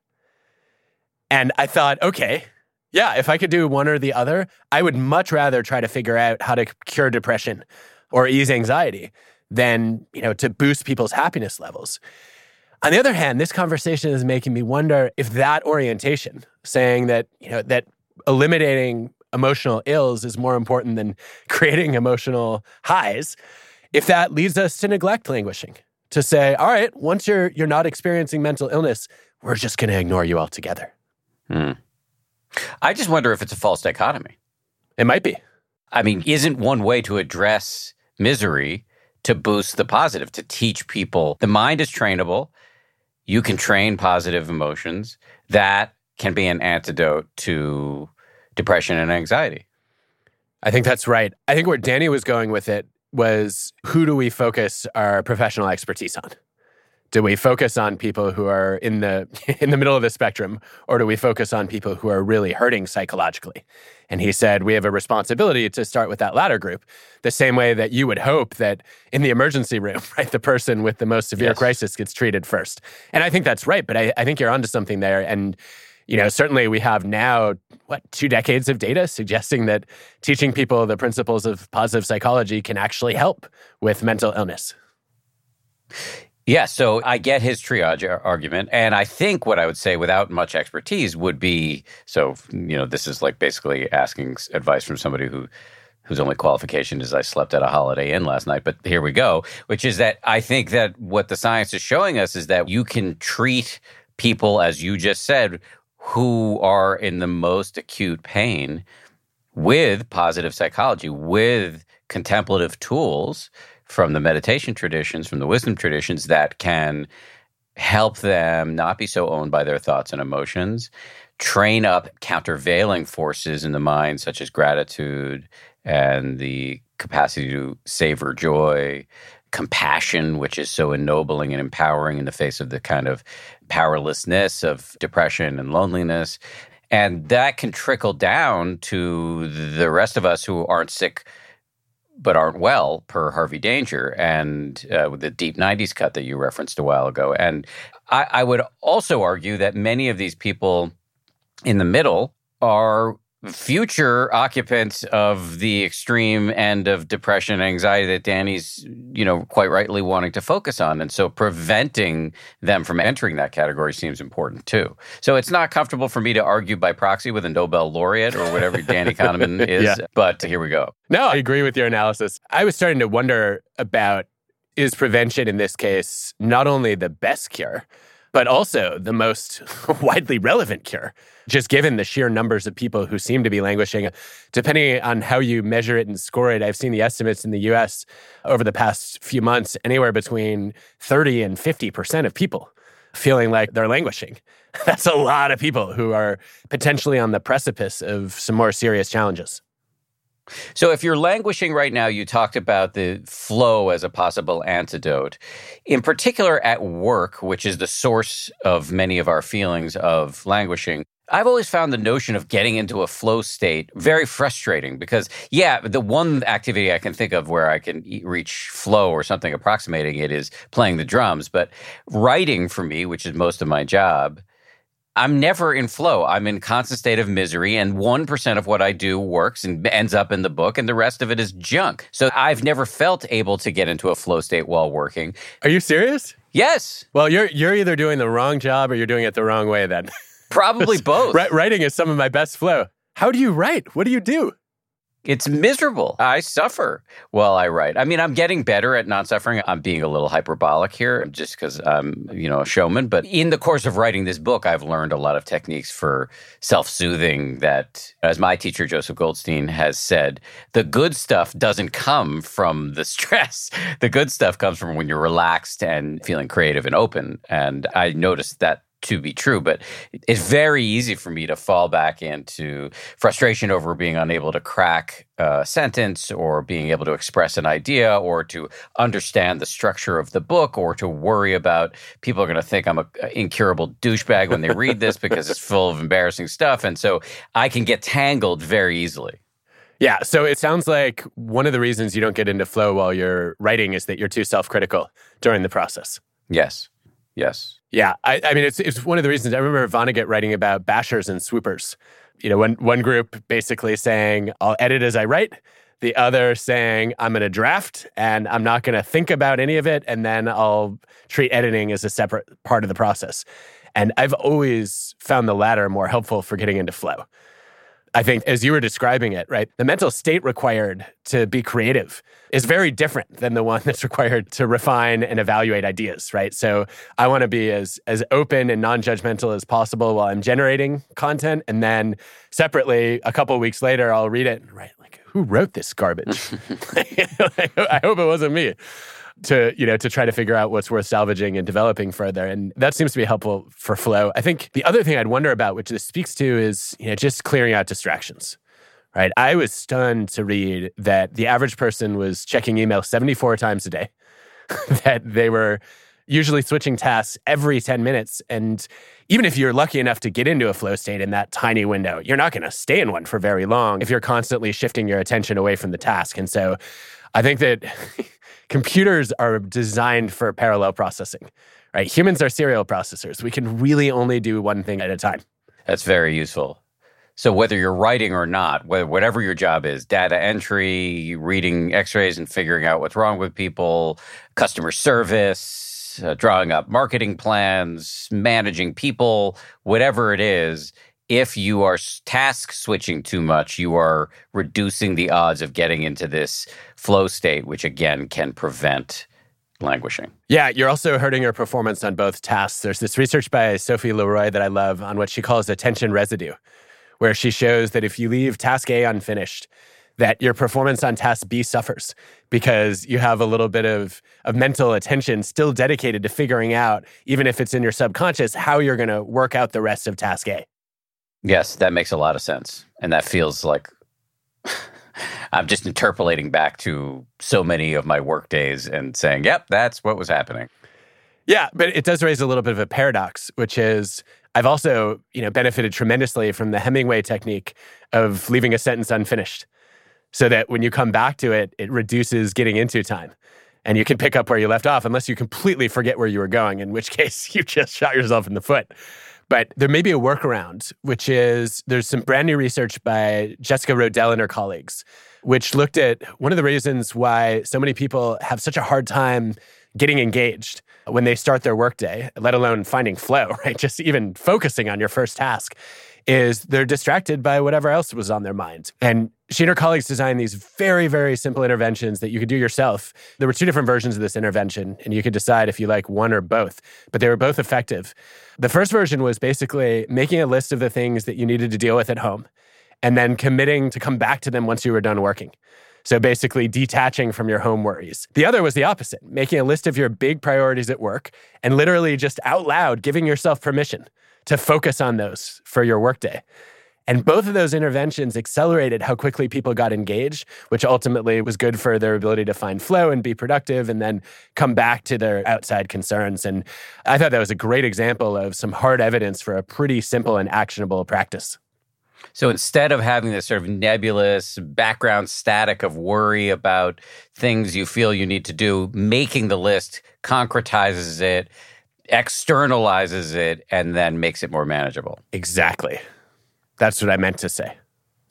And I thought, okay, yeah, if I could do one or the other, I would much rather try to figure out how to cure depression or ease anxiety than, you know, to boost people's happiness levels. On the other hand, this conversation is making me wonder if that orientation, saying that, you know, that eliminating emotional ills is more important than creating emotional highs, if that leads us to neglect languishing, to say, all right, once you're you're not experiencing mental illness, we're just going to ignore you altogether. Hmm. I just wonder if it's a false dichotomy. It might be. I mean, isn't one way to address misery to boost the positive, to teach people the mind is trainable, you can train positive emotions, that can be an antidote to depression and anxiety? I think that's right. I think where Danny was going with it was, who do we focus our professional expertise on? Do we focus on people who are in the in the middle of the spectrum, or do we focus on people who are really hurting psychologically? And he said, we have a responsibility to start with that latter group, the same way that you would hope that in the emergency room, right, the person with the most severe yes. crisis gets treated first. And I think that's right, but I, I think you're onto something there. And, you know, certainly we have now, what, two decades of data suggesting that teaching people the principles of positive psychology can actually help with mental illness. Yeah, so I get his triage argument, and I think what I would say without much expertise would be, so, you know, this is like basically asking advice from somebody who whose only qualification is I slept at a Holiday Inn last night, but here we go, which is that I think that what the science is showing us is that you can treat people, as you just said, who are in the most acute pain with positive psychology, with contemplative tools from the meditation traditions, from the wisdom traditions, that can help them not be so owned by their thoughts and emotions, train up countervailing forces in the mind, such as gratitude and the capacity to savor joy, compassion, which is so ennobling and empowering in the face of the kind of powerlessness of depression and loneliness. And that can trickle down to the rest of us who aren't sick but aren't well, per Harvey Danger, and uh, with the deep nineties cut that you referenced a while ago. And I, I would also argue that many of these people in the middle are future occupants of the extreme end of depression and anxiety that Danny's, you know, quite rightly wanting to focus on. And so preventing them from entering that category seems important too. So it's not comfortable for me to argue by proxy with a Nobel laureate or whatever Danny Kahneman is, yeah. But here we go. No, I agree with your analysis. I was starting to wonder about, is prevention in this case not only the best cure, but also the most widely relevant cure, just given the sheer numbers of people who seem to be languishing. Depending on how you measure it and score it, I've seen the estimates in the U S over the past few months, anywhere between thirty and fifty percent of people feeling like they're languishing. That's a lot of people who are potentially on the precipice of some more serious challenges. So if you're languishing right now, you talked about the flow as a possible antidote. In particular at work, which is the source of many of our feelings of languishing, I've always found the notion of getting into a flow state very frustrating because, yeah, the one activity I can think of where I can reach flow or something approximating it is playing the drums. But writing for me, which is most of my job, I'm never in flow. I'm in constant state of misery, and one percent of what I do works and ends up in the book, and the rest of it is junk. So I've never felt able to get into a flow state while working. Are you serious? Yes. Well, you're you're either doing the wrong job or you're doing it the wrong way then. Probably both. Writing is some of my best flow. How do you write? What do you do? It's miserable. I suffer while I write. I mean, I'm getting better at not suffering. I'm being a little hyperbolic here just because I'm, you know, a showman. But in the course of writing this book, I've learned a lot of techniques for self-soothing that, as my teacher, Joseph Goldstein, has said, the good stuff doesn't come from the stress. The good stuff comes from when you're relaxed and feeling creative and open. And I noticed that to be true, but it's very easy for me to fall back into frustration over being unable to crack a sentence or being able to express an idea or to understand the structure of the book or to worry about people are going to think I'm an incurable douchebag when they read this because it's full of embarrassing stuff. And so I can get tangled very easily. Yeah, so it sounds like one of the reasons you don't get into flow while you're writing is that you're too self-critical during the process. Yes, yes. Yeah, I, I mean, it's it's one of the reasons. I remember Vonnegut writing about bashers and swoopers. You know, one, one group basically saying, I'll edit as I write. The other saying, I'm going to draft and I'm not going to think about any of it. And then I'll treat editing as a separate part of the process. And I've always found the latter more helpful for getting into flow. I think as you were describing it, right, the mental state required to be creative is very different than the one that's required to refine and evaluate ideas, right? So I want to be as as open and non-judgmental as possible while I'm generating content. And then separately, a couple of weeks later, I'll read it, right? Like, who wrote this garbage? I hope it wasn't me. To, you know, to try to figure out what's worth salvaging and developing further. And that seems to be helpful for flow. I think the other thing I'd wonder about, which this speaks to, is, you know, just clearing out distractions, right? I was stunned to read that the average person was checking email seventy-four times a day, that they were usually switching tasks every ten minutes. And even if you're lucky enough to get into a flow state in that tiny window, you're not going to stay in one for very long if you're constantly shifting your attention away from the task. And so I think that computers are designed for parallel processing, right? Humans are serial processors. We can really only do one thing at a time. That's very useful. So whether you're writing or not, whatever your job is, data entry, reading x-rays and figuring out what's wrong with people, customer service, uh, drawing up marketing plans, managing people, whatever it is, if you are task switching too much, you are reducing the odds of getting into this flow state, which again can prevent languishing. Yeah, you're also hurting your performance on both tasks. There's this research by Sophie Leroy that I love on what she calls attention residue, where she shows that if you leave task A unfinished, that your performance on task B suffers because you have a little bit of, of mental attention still dedicated to figuring out, even if it's in your subconscious, how you're going to work out the rest of task A. Yes, that makes a lot of sense. And that feels like I'm just interpolating back to so many of my work days and saying, yep, that's what was happening. Yeah, but it does raise a little bit of a paradox, which is I've also, you know, benefited tremendously from the Hemingway technique of leaving a sentence unfinished so that when you come back to it, it reduces getting into time. And you can pick up where you left off unless you completely forget where you were going, in which case you just shot yourself in the foot. But there may be a workaround, which is there's some brand new research by Jessica Rodell and her colleagues, which looked at one of the reasons why so many people have such a hard time getting engaged when they start their workday, let alone finding flow, right? Just even focusing on your first task, is they're distracted by whatever else was on their mind. And she and her colleagues designed these very, very simple interventions that you could do yourself. There were two different versions of this intervention, and you could decide if you like one or both, but they were both effective. The first version was basically making a list of the things that you needed to deal with at home, and then committing to come back to them once you were done working. So basically detaching from your home worries. The other was the opposite, making a list of your big priorities at work and literally just out loud giving yourself permission to focus on those for your workday. And both of those interventions accelerated how quickly people got engaged, which ultimately was good for their ability to find flow and be productive and then come back to their outside concerns. And I thought that was a great example of some hard evidence for a pretty simple and actionable practice. So instead of having this sort of nebulous background static of worry about things you feel you need to do, making the list concretizes it, externalizes it, and then makes it more manageable. Exactly. That's what I meant to say.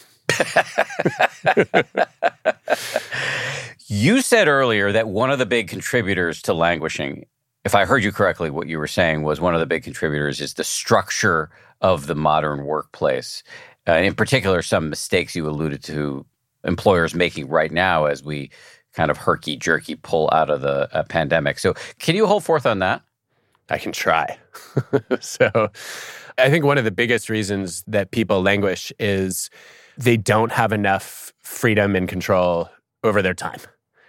You said earlier that one of the big contributors to languishing, if I heard you correctly, what you were saying was one of the big contributors is the structure of the modern workplace. Uh, in particular, some mistakes you alluded to employers making right now as we kind of herky-jerky pull out of the uh, pandemic. So can you hold forth on that? I can try. So I think one of the biggest reasons that people languish is they don't have enough freedom and control over their time.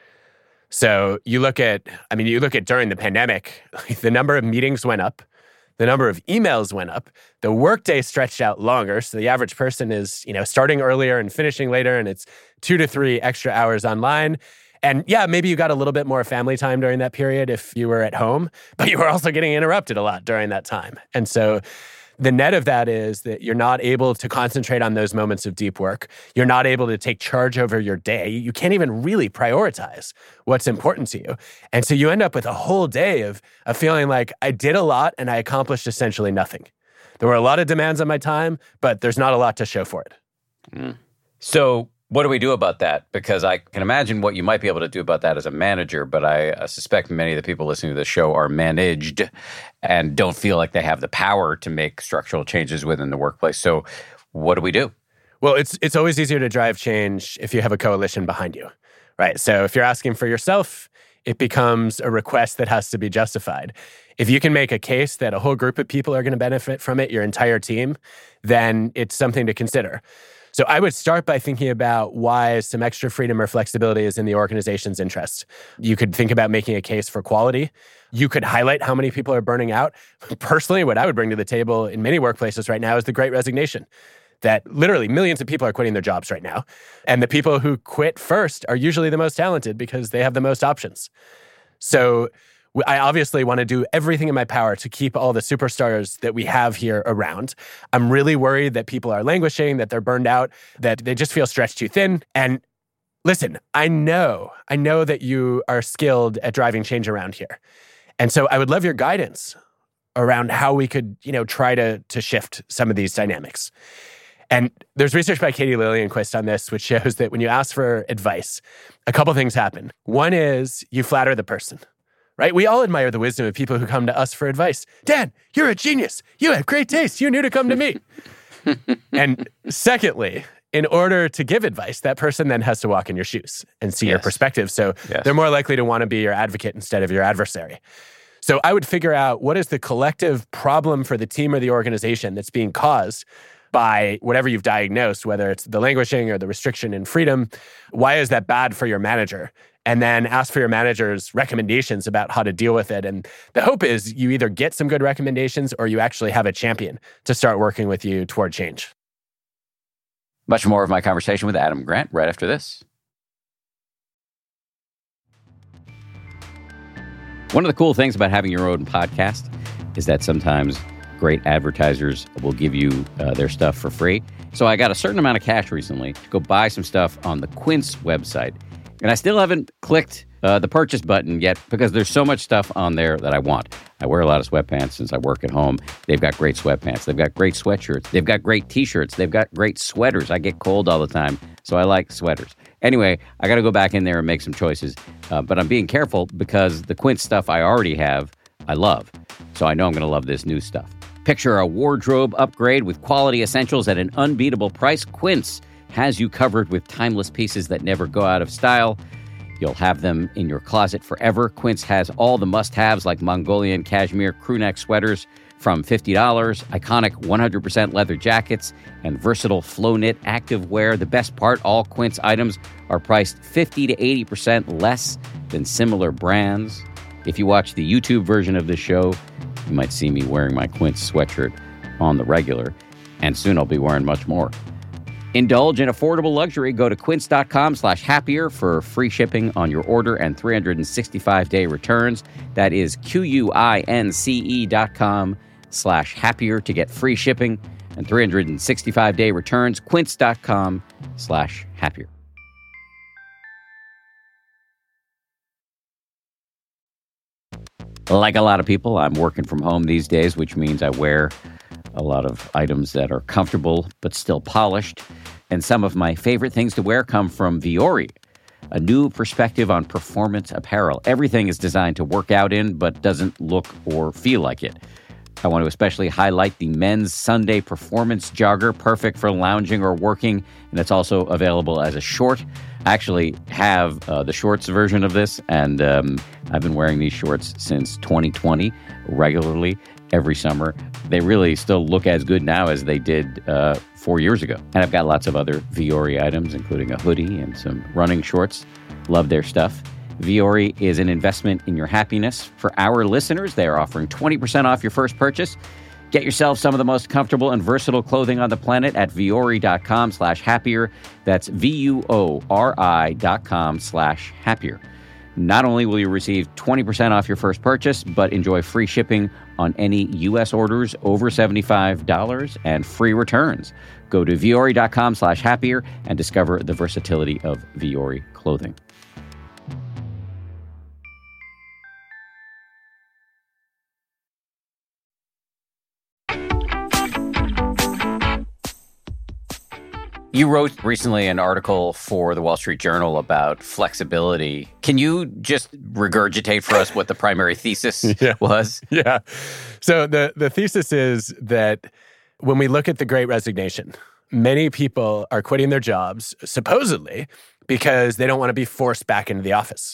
So you look at, I mean, you look at during the pandemic, the number of meetings went up, The number of emails went up. The workday stretched out longer. So the average person is, you know, starting earlier and finishing later, and it's two to three extra hours online. And yeah, maybe you got a little bit more family time during that period if you were at home, but you were also getting interrupted a lot during that time. And so the net of that is that you're not able to concentrate on those moments of deep work. You're not able to take charge over your day. You can't even really prioritize what's important to you. And so you end up with a whole day of, of feeling like I did a lot and I accomplished essentially nothing. There were a lot of demands on my time, but there's not a lot to show for it. Mm. So what do we do about that? Because I can imagine what you might be able to do about that as a manager, but I uh, suspect many of the people listening to the show are managed and don't feel like they have the power to make structural changes within the workplace. So what do we do? Well, it's it's always easier to drive change if you have a coalition behind you, right? So if you're asking for yourself, it becomes a request that has to be justified. If you can make a case that a whole group of people are going to benefit from it, your entire team, then it's something to consider. So I would start by thinking about why some extra freedom or flexibility is in the organization's interest. You could think about making a case for quality. You could highlight how many people are burning out. Personally, what I would bring to the table in many workplaces right now is the Great Resignation, that literally millions of people are quitting their jobs right now. And the people who quit first are usually the most talented because they have the most options. So I obviously want to do everything in my power to keep all the superstars that we have here around. I'm really worried that people are languishing, that they're burned out, that they just feel stretched too thin. And listen, I know, I know that you are skilled at driving change around here. And so I would love your guidance around how we could, you know, try to, to shift some of these dynamics. And there's research by Katie Lillienquist on this, which shows that when you ask for advice, a couple things happen. One is you flatter the person. Right? We all admire the wisdom of people who come to us for advice. Dan, you're a genius. You have great taste. You knew to come to me. And secondly, in order to give advice, that person then has to walk in your shoes and see yes. your perspective. So yes. they're more likely to want to be your advocate instead of your adversary. So I would figure out what is the collective problem for the team or the organization that's being caused by whatever you've diagnosed, whether it's the languishing or the restriction in freedom. Why is that bad for your manager? And then ask for your manager's recommendations about how to deal with it. And the hope is you either get some good recommendations or you actually have a champion to start working with you toward change. Much more of my conversation with Adam Grant right after this. One of the cool things about having your own podcast is that sometimes great advertisers will give you uh, their stuff for free. So I got a certain amount of cash recently to go buy some stuff on the Quince website. And I still haven't clicked uh, the purchase button yet because there's so much stuff on there that I want. I wear a lot of sweatpants since I work at home. They've got great sweatpants. They've got great sweatshirts. They've got great T-shirts. They've got great sweaters. I get cold all the time, so I like sweaters. Anyway, I got to go back in there and make some choices. Uh, but I'm being careful because the Quince stuff I already have, I love. So I know I'm going to love this new stuff. Picture a wardrobe upgrade with quality essentials at an unbeatable price. Quince has you covered with timeless pieces that never go out of style. You'll have them in your closet forever. Quince has all the must-haves like Mongolian cashmere crewneck sweaters from fifty dollars, iconic one hundred percent leather jackets, and versatile flow-knit activewear. The best part, all Quince items are priced fifty to eighty percent less than similar brands. If you watch the YouTube version of this show, you might see me wearing my Quince sweatshirt on the regular, and soon I'll be wearing much more. Indulge in affordable luxury. Go to quince.com slash happier for free shipping on your order and three hundred sixty-five day returns. That is Q-U-I-N-C-E dot com slash happier to get free shipping and three hundred sixty-five day returns. Quince.com slash happier. Like a lot of people, I'm working from home these days, which means I wear a lot of items that are comfortable but still polished. And some of my favorite things to wear come from Vuori, a new perspective on performance apparel. Everything is designed to work out in but doesn't look or feel like it. I want to especially highlight the men's Sunday performance jogger, perfect for lounging or working, and it's also available as a short. I actually have uh, the shorts version of this, and um, I've been wearing these shorts since twenty twenty regularly every summer. They really still look as good now as they did uh, four years ago. And I've got lots of other Vuori items, including a hoodie and some running shorts. Love their stuff. Vuori is an investment in your happiness. For our listeners, they are offering twenty percent off your first purchase. Get yourself some of the most comfortable and versatile clothing on the planet at vuori.com slash happier. That's V-U-O-R-I dot com slash happier. Not only will you receive twenty percent off your first purchase, but enjoy free shipping on any U S orders over seventy-five dollars and free returns. Go to vuori.com slash happier and discover the versatility of Vuori clothing. You wrote recently an article for the Wall Street Journal about flexibility. Can you just regurgitate for us what the primary thesis yeah. was? Yeah. So the, the thesis is that when we look at the Great Resignation, many people are quitting their jobs, supposedly, because they don't want to be forced back into the office.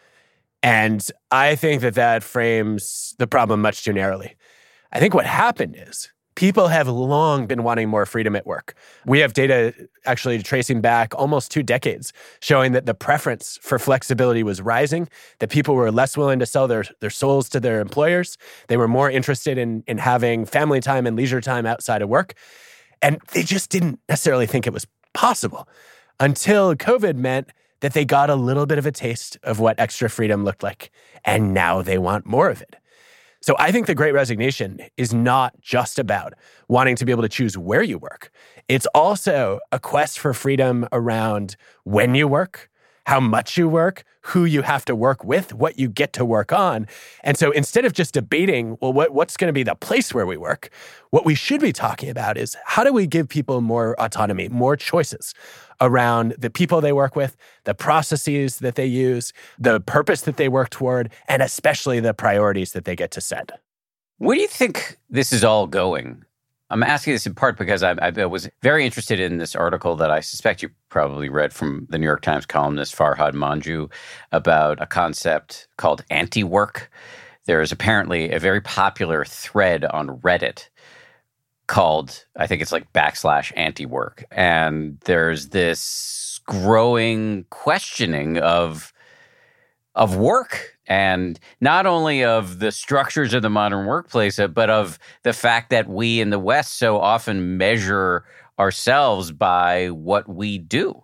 And I think that that frames the problem much too narrowly. I think what happened is people have long been wanting more freedom at work. We have data actually tracing back almost two decades showing that the preference for flexibility was rising, that people were less willing to sell their, their souls to their employers. They were more interested in, in having family time and leisure time outside of work. And they just didn't necessarily think it was possible until COVID meant that they got a little bit of a taste of what extra freedom looked like. And now they want more of it. So I think the Great Resignation is not just about wanting to be able to choose where you work. It's also a quest for freedom around when you work, how much you work, who you have to work with, what you get to work on. And so instead of just debating, well, what, what's going to be the place where we work, what we should be talking about is how do we give people more autonomy, more choices around the people they work with, the processes that they use, the purpose that they work toward, and especially the priorities that they get to set. Where do you think this is all going? I'm asking this in part because I, I was very interested in this article that I suspect you probably read from the New York Times columnist Farhad Manjoo about a concept called anti-work. There is apparently a very popular thread on Reddit called, I think it's like backslash anti-work. And there's this growing questioning of of work, and not only of the structures of the modern workplace, but of the fact that we in the West so often measure ourselves by what we do.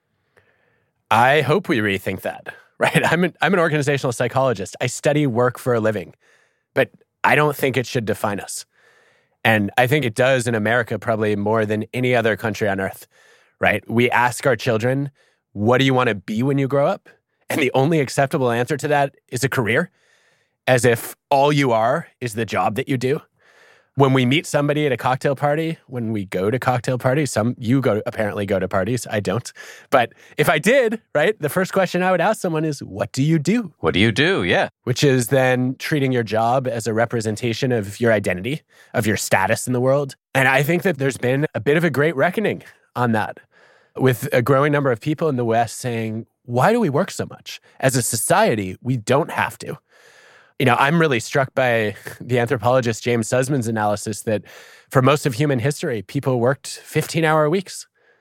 I hope we rethink that, right? I'm an, I'm an organizational psychologist. I study work for a living, but I don't think it should define us. And I think it does in America probably more than any other country on earth, right? We ask our children, what do you want to be when you grow up? And the only acceptable answer to that is a career, as if all you are is the job that you do. When we meet somebody at a cocktail party, when we go to cocktail parties, some you go apparently go to parties, I don't. But if I did, right, the first question I would ask someone is, what do you do? What do you do? Yeah. Which is then treating your job as a representation of your identity, of your status in the world. And I think that there's been a bit of a great reckoning on that, with a growing number of people in the West saying, why do we work so much? As a society, we don't have to. You know, I'm really struck by the anthropologist James Sussman's analysis that for most of human history, people worked fifteen-hour weeks.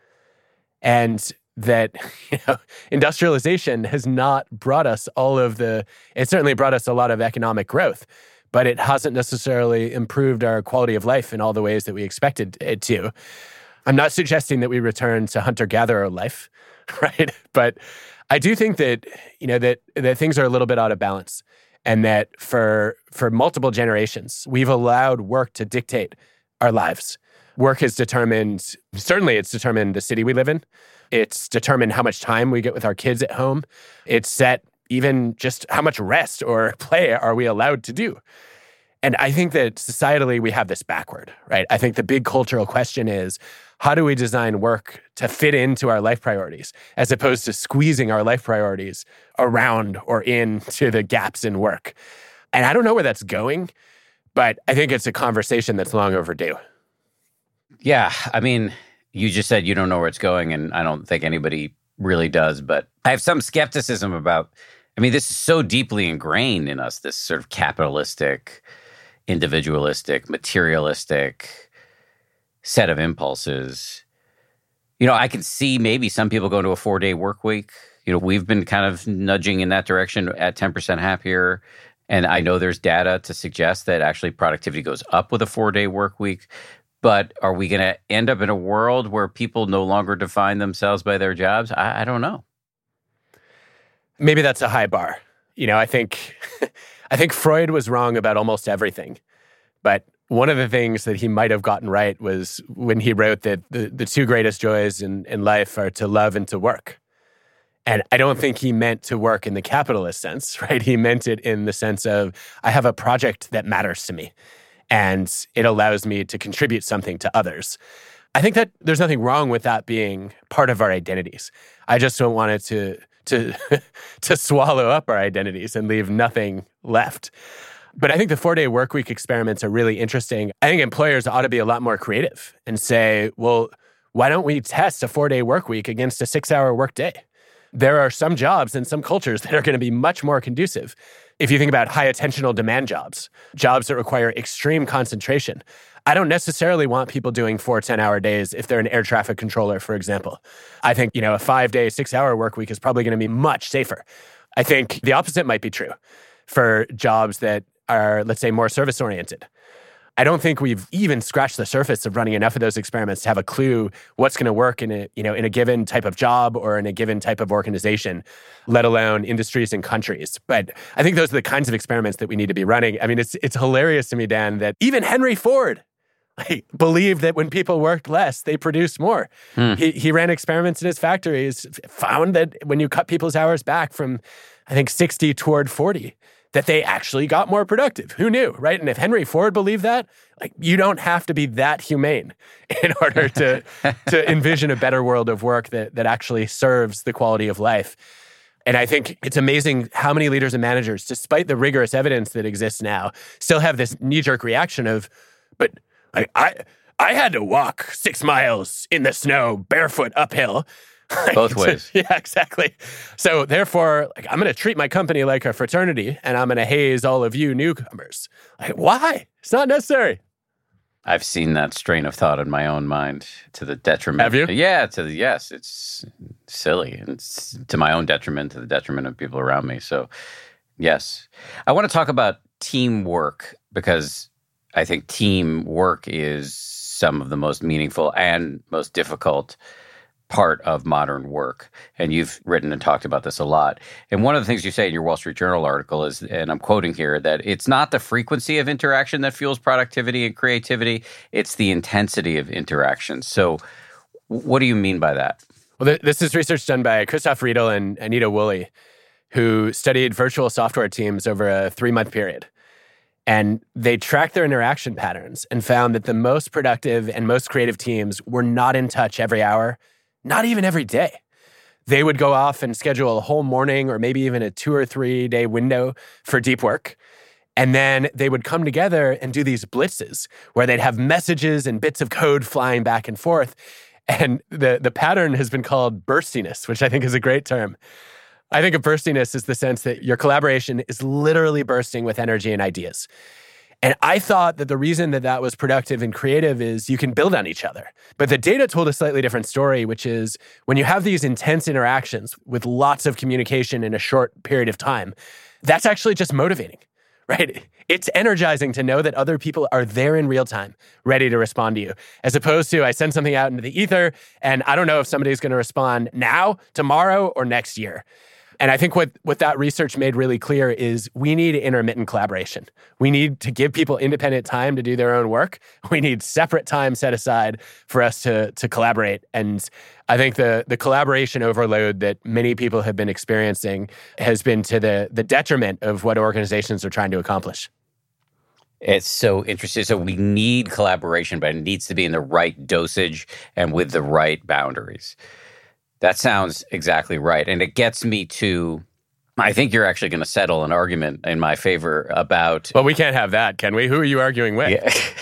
And that, you know, industrialization has not brought us all of the, it certainly brought us a lot of economic growth, but it hasn't necessarily improved our quality of life in all the ways that we expected it to. I'm not suggesting that we return to hunter-gatherer life, right? But I do think that, you know, that, that things are a little bit out of balance, and that for for multiple generations, we've allowed work to dictate our lives. Work has determined, certainly it's determined the city we live in. It's determined how much time we get with our kids at home. It's set even just how much rest or play are we allowed to do. And I think that societally we have this backward, right? I think the big cultural question is, how do we design work to fit into our life priorities as opposed to squeezing our life priorities around or into the gaps in work? And I don't know where that's going, but I think it's a conversation that's long overdue. Yeah, I mean, you just said you don't know where it's going, and I don't think anybody really does, but I have some skepticism about, I mean, this is so deeply ingrained in us, this sort of capitalistic, individualistic, materialistic set of impulses. You know, I can see maybe some people go to a four-day work week. You know, we've been kind of nudging in that direction at ten percent happier. And I know there's data to suggest that actually productivity goes up with a four-day work week. But are we going to end up in a world where people no longer define themselves by their jobs? I, I don't know. Maybe that's a high bar. You know, I think I think Freud was wrong about almost everything. But one of the things that he might have gotten right was when he wrote that the, the two greatest joys in, in life are to love and to work. And I don't think he meant to work in the capitalist sense, right? He meant it in the sense of, I have a project that matters to me, and it allows me to contribute something to others. I think that there's nothing wrong with that being part of our identities. I just don't want it to to to swallow up our identities and leave nothing left. But I think the four-day workweek experiments are really interesting. I think employers ought to be a lot more creative and say, well, why don't we test a four-day workweek against a six-hour workday? There are some jobs and some cultures that are going to be much more conducive. If you think about high attentional demand jobs, jobs that require extreme concentration, I don't necessarily want people doing four ten-hour days if they're an air traffic controller, for example. I think, you know, a five-day, six-hour work week is probably going to be much safer. I think the opposite might be true for jobs that are, let's say, more service-oriented. I don't think we've even scratched the surface of running enough of those experiments to have a clue what's going to work in a, you know, in a given type of job or in a given type of organization, let alone industries and countries. But I think those are the kinds of experiments that we need to be running. I mean, it's it's hilarious to me, Dan, that even Henry Ford like, believed that when people worked less, they produced more. Hmm. He he ran experiments in his factories, found that when you cut people's hours back from, I think, sixty toward forty, that they actually got more productive. Who knew, right? And if Henry Ford believed that, like, you don't have to be that humane in order to to envision a better world of work that that actually serves the quality of life. And I think it's amazing how many leaders and managers, despite the rigorous evidence that exists now, still have this knee-jerk reaction of, but I I, I had to walk six miles in the snow barefoot uphill. Both ways. Yeah, exactly. So therefore, like, I'm going to treat my company like a fraternity, and I'm going to haze all of you newcomers. Like, why? It's not necessary. I've seen that strain of thought in my own mind to the detriment. Have you? Yeah, to the, yes, it's silly. And it's to my own detriment, to the detriment of people around me. So, yes. I want to talk about teamwork because I think teamwork is some of the most meaningful and most difficult part of modern work. And you've written and talked about this a lot. And one of the things you say in your Wall Street Journal article is, and I'm quoting here, that it's not the frequency of interaction that fuels productivity and creativity, it's the intensity of interaction. So what do you mean by that? Well, this is research done by Christoph Riedel and Anita Woolley, who studied virtual software teams over a three-month period. And they tracked their interaction patterns and found that the most productive and most creative teams were not in touch every hour, not even every day. They would go off and schedule a whole morning or maybe even a two or three day window for deep work. And then they would come together and do these blitzes where they'd have messages and bits of code flying back and forth. And the, the pattern has been called burstiness, which I think is a great term. I think of burstiness as the sense that your collaboration is literally bursting with energy and ideas. And I thought that the reason that that was productive and creative is you can build on each other. But the data told a slightly different story, which is when you have these intense interactions with lots of communication in a short period of time, that's actually just motivating, right? It's energizing to know that other people are there in real time, ready to respond to you, as opposed to I send something out into the ether and I don't know if somebody's going to respond now, tomorrow, or next year. And I think what, what that research made really clear is we need intermittent collaboration. We need to give people independent time to do their own work. We need separate time set aside for us to, to collaborate. And I think the, the collaboration overload that many people have been experiencing has been to the, the detriment of what organizations are trying to accomplish. It's so interesting. So we need collaboration, but it needs to be in the right dosage and with the right boundaries. That sounds exactly right. And it gets me to, I think you're actually going to settle an argument in my favor about... Well, we can't have that, can we? Who are you arguing with?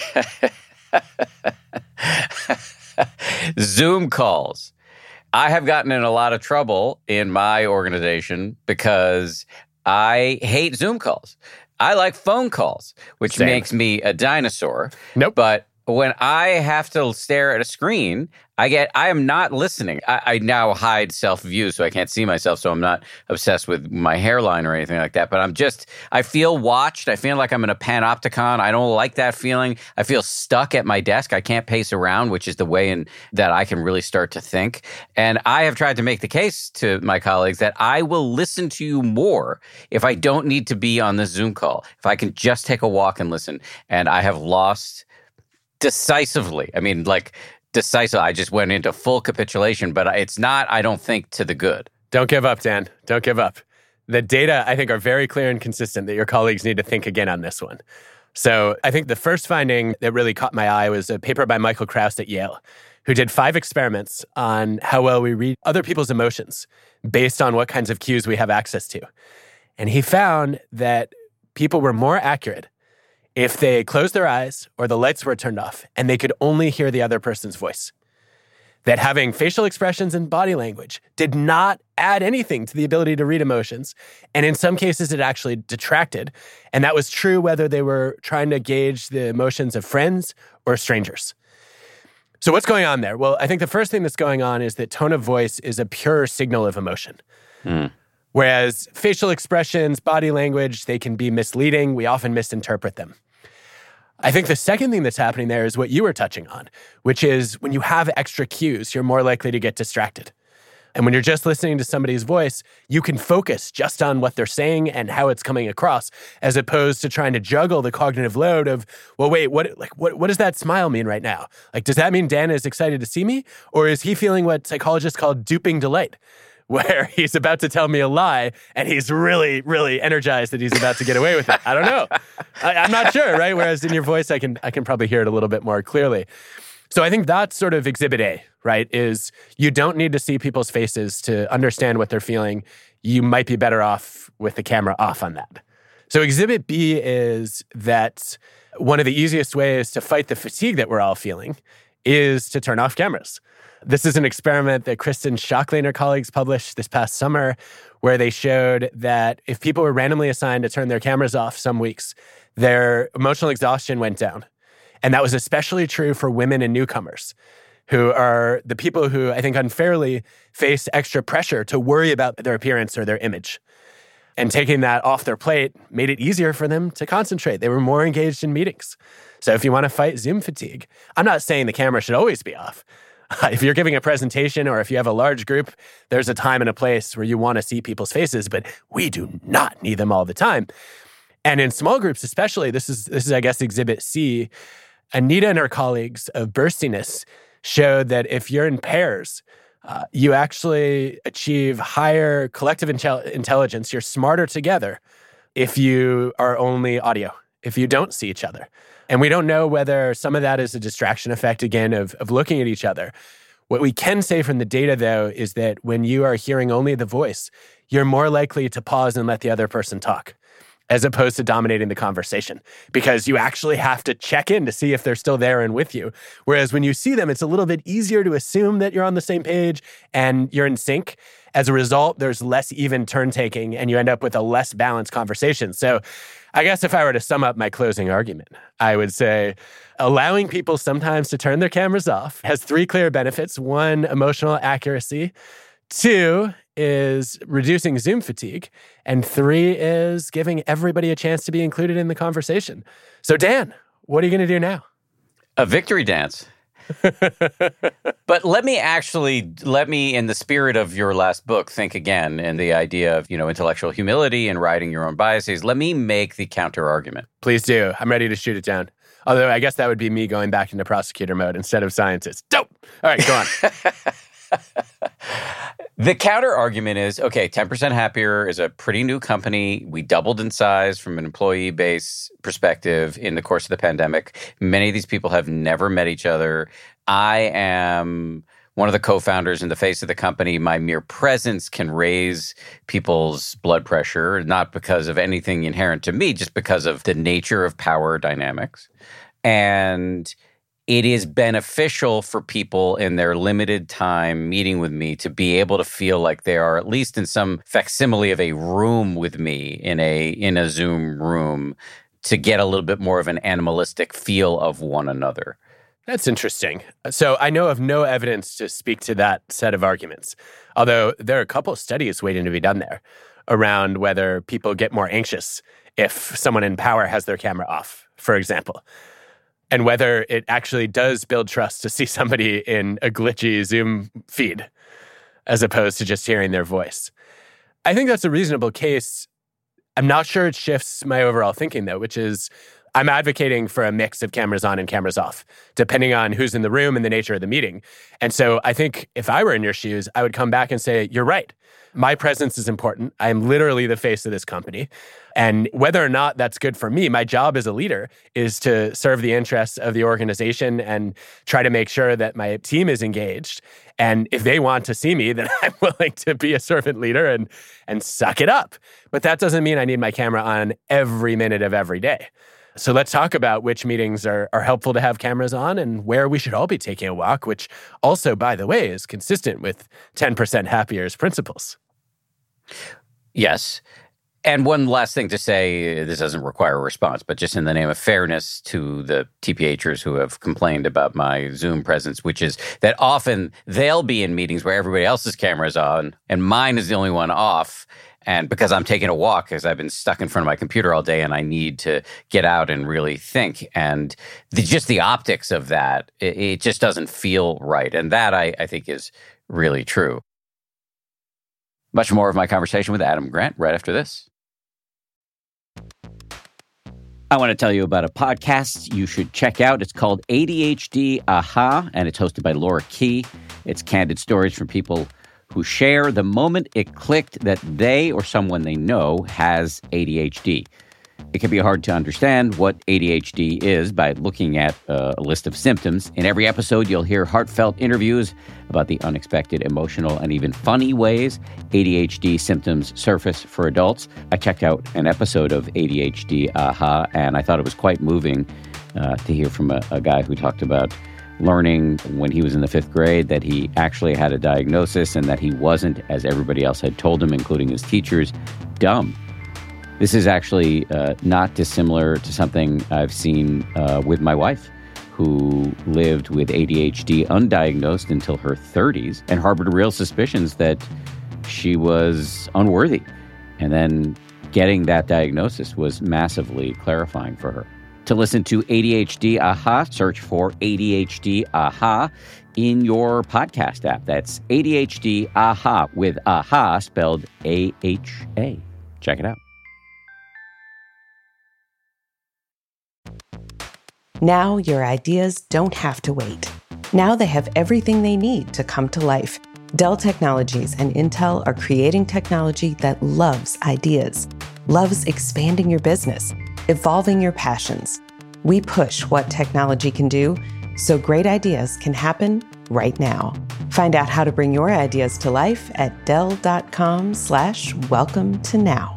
Yeah. Zoom calls. I have gotten in a lot of trouble in my organization because I hate Zoom calls. I like phone calls, which Same. makes me a dinosaur. Nope. But when I have to stare at a screen, I get, I am not listening. I, I now hide self-view so I can't see myself, so I'm not obsessed with my hairline or anything like that. But I'm just, I feel watched. I feel like I'm in a panopticon. I don't like that feeling. I feel stuck at my desk. I can't pace around, which is the way in that I can really start to think. And I have tried to make the case to my colleagues that I will listen to you more if I don't need to be on this Zoom call, if I can just take a walk and listen. And I have lost decisively. I mean, like decisive. I just went into full capitulation, but it's not, I don't think, to the good. Don't give up, Dan. Don't give up. The data, I think, are very clear and consistent that your colleagues need to think again on this one. So I think the first finding that really caught my eye was a paper by Michael Kraus at Yale, who did five experiments on how well we read other people's emotions based on what kinds of cues we have access to. And he found that people were more accurate if they closed their eyes or the lights were turned off and they could only hear the other person's voice. That having facial expressions and body language did not add anything to the ability to read emotions. And in some cases, it actually detracted. And that was true whether they were trying to gauge the emotions of friends or strangers. So what's going on there? Well, I think the first thing that's going on is that tone of voice is a pure signal of emotion. Mm. Whereas facial expressions, body language, they can be misleading. We often misinterpret them. I think the second thing that's happening there is what you were touching on, which is when you have extra cues, you're more likely to get distracted. And when you're just listening to somebody's voice, you can focus just on what they're saying and how it's coming across, as opposed to trying to juggle the cognitive load of, well, wait, what like what what does that smile mean right now? Like, does that mean Dan is excited to see me? Or is he feeling what psychologists call duping delight, where he's about to tell me a lie and he's really, really energized that he's about to get away with it? I don't know. I, I'm not sure, right? Whereas in your voice, I can I can probably hear it a little bit more clearly. So I think that's sort of exhibit A, right? Is you don't need to see people's faces to understand what they're feeling. You might be better off with the camera off on that. So exhibit B is that one of the easiest ways to fight the fatigue that we're all feeling is to turn off cameras. This is an experiment that Kristen Shockley and her colleagues published this past summer, where they showed that if people were randomly assigned to turn their cameras off some weeks, their emotional exhaustion went down. And that was especially true for women and newcomers, who are the people who I think unfairly face extra pressure to worry about their appearance or their image. And taking that off their plate made it easier for them to concentrate. They were more engaged in meetings. So if you want to fight Zoom fatigue, I'm not saying the camera should always be off. If you're giving a presentation or if you have a large group, there's a time and a place where you want to see people's faces, but we do not need them all the time. And in small groups especially, this is, this is I guess, exhibit C. Anita and her colleagues of Burstiness showed that if you're in pairs, uh, you actually achieve higher collective intel- intelligence. You're smarter together if you are only audio, if you don't see each other. And we don't know whether some of that is a distraction effect, again, of, of looking at each other. What we can say from the data, though, is that when you are hearing only the voice, you're more likely to pause and let the other person talk, as opposed to dominating the conversation, because you actually have to check in to see if they're still there and with you. Whereas when you see them, it's a little bit easier to assume that you're on the same page and you're in sync. As a result, there's less even turn taking and you end up with a less balanced conversation. So I guess if I were to sum up my closing argument, I would say allowing people sometimes to turn their cameras off has three clear benefits. One, emotional accuracy. Two is reducing Zoom fatigue. And three is giving everybody a chance to be included in the conversation. So Dan, what are you going to do now? A victory dance. But let me actually, let me, in the spirit of your last book, think again, and the idea of, you know, intellectual humility and riding your own biases. Let me make the counter argument. Please do. I'm ready to shoot it down. Although I guess that would be me going back into prosecutor mode instead of scientist. Dope. All right, go on. The counter argument is, okay, ten percent Happier is a pretty new company. We doubled in size from an employee base perspective in the course of the pandemic. Many of these people have never met each other. I am one of the co-founders in the face of the company. My mere presence can raise people's blood pressure, not because of anything inherent to me, just because of the nature of power dynamics. And it is beneficial for people in their limited time meeting with me to be able to feel like they are at least in some facsimile of a room with me in a in a Zoom room, to get a little bit more of an animalistic feel of one another. That's interesting. So I know of no evidence to speak to that set of arguments, although there are a couple of studies waiting to be done there around whether people get more anxious if someone in power has their camera off, for example, and whether it actually does build trust to see somebody in a glitchy Zoom feed as opposed to just hearing their voice. I think that's a reasonable case. I'm not sure it shifts my overall thinking, though, which is I'm advocating for a mix of cameras on and cameras off, depending on who's in the room and the nature of the meeting. And so I think if I were in your shoes, I would come back and say, you're right. My presence is important. I am literally the face of this company. And whether or not that's good for me, my job as a leader is to serve the interests of the organization and try to make sure that my team is engaged. And if they want to see me, then I'm willing to be a servant leader and, and suck it up. But that doesn't mean I need my camera on every minute of every day. So let's talk about which meetings are, are helpful to have cameras on and where we should all be taking a walk, which also, by the way, is consistent with ten percent Happier's principles. Yes. And one last thing to say, this doesn't require a response, but just in the name of fairness to the T P Hers who have complained about my Zoom presence, which is that often they'll be in meetings where everybody else's camera is on and mine is the only one off. And because I'm taking a walk, because I've been stuck in front of my computer all day and I need to get out and really think. And the, just the optics of that, it, it just doesn't feel right. And that, I, I think, is really true. Much more of my conversation with Adam Grant right after this. I want to tell you about a podcast you should check out. It's called A D H D Aha, and it's hosted by Laura Key. It's candid stories from people who share the moment it clicked that they or someone they know has A D H D. It can be hard to understand what A D H D is by looking at uh, a list of symptoms. In every episode, you'll hear heartfelt interviews about the unexpected, emotional, and even funny ways A D H D symptoms surface for adults. I checked out an episode of A D H D Aha, and I thought it was quite moving uh, to hear from a, a guy who talked about learning when he was in the fifth grade that he actually had a diagnosis and that he wasn't, as everybody else had told him, including his teachers, dumb. This is actually uh, not dissimilar to something I've seen uh, with my wife, who lived with A D H D undiagnosed until her thirties and harbored real suspicions that she was unworthy. And then getting that diagnosis was massively clarifying for her. To listen to A D H D Aha, search for A D H D Aha in your podcast app. That's A D H D Aha with Aha spelled A H A. Check it out. Now your ideas don't have to wait. Now they have everything they need to come to life. Dell Technologies and Intel are creating technology that loves ideas, loves expanding your business, evolving your passions. We push what technology can do so great ideas can happen right now. Find out how to bring your ideas to life at dell.com slash welcome to now.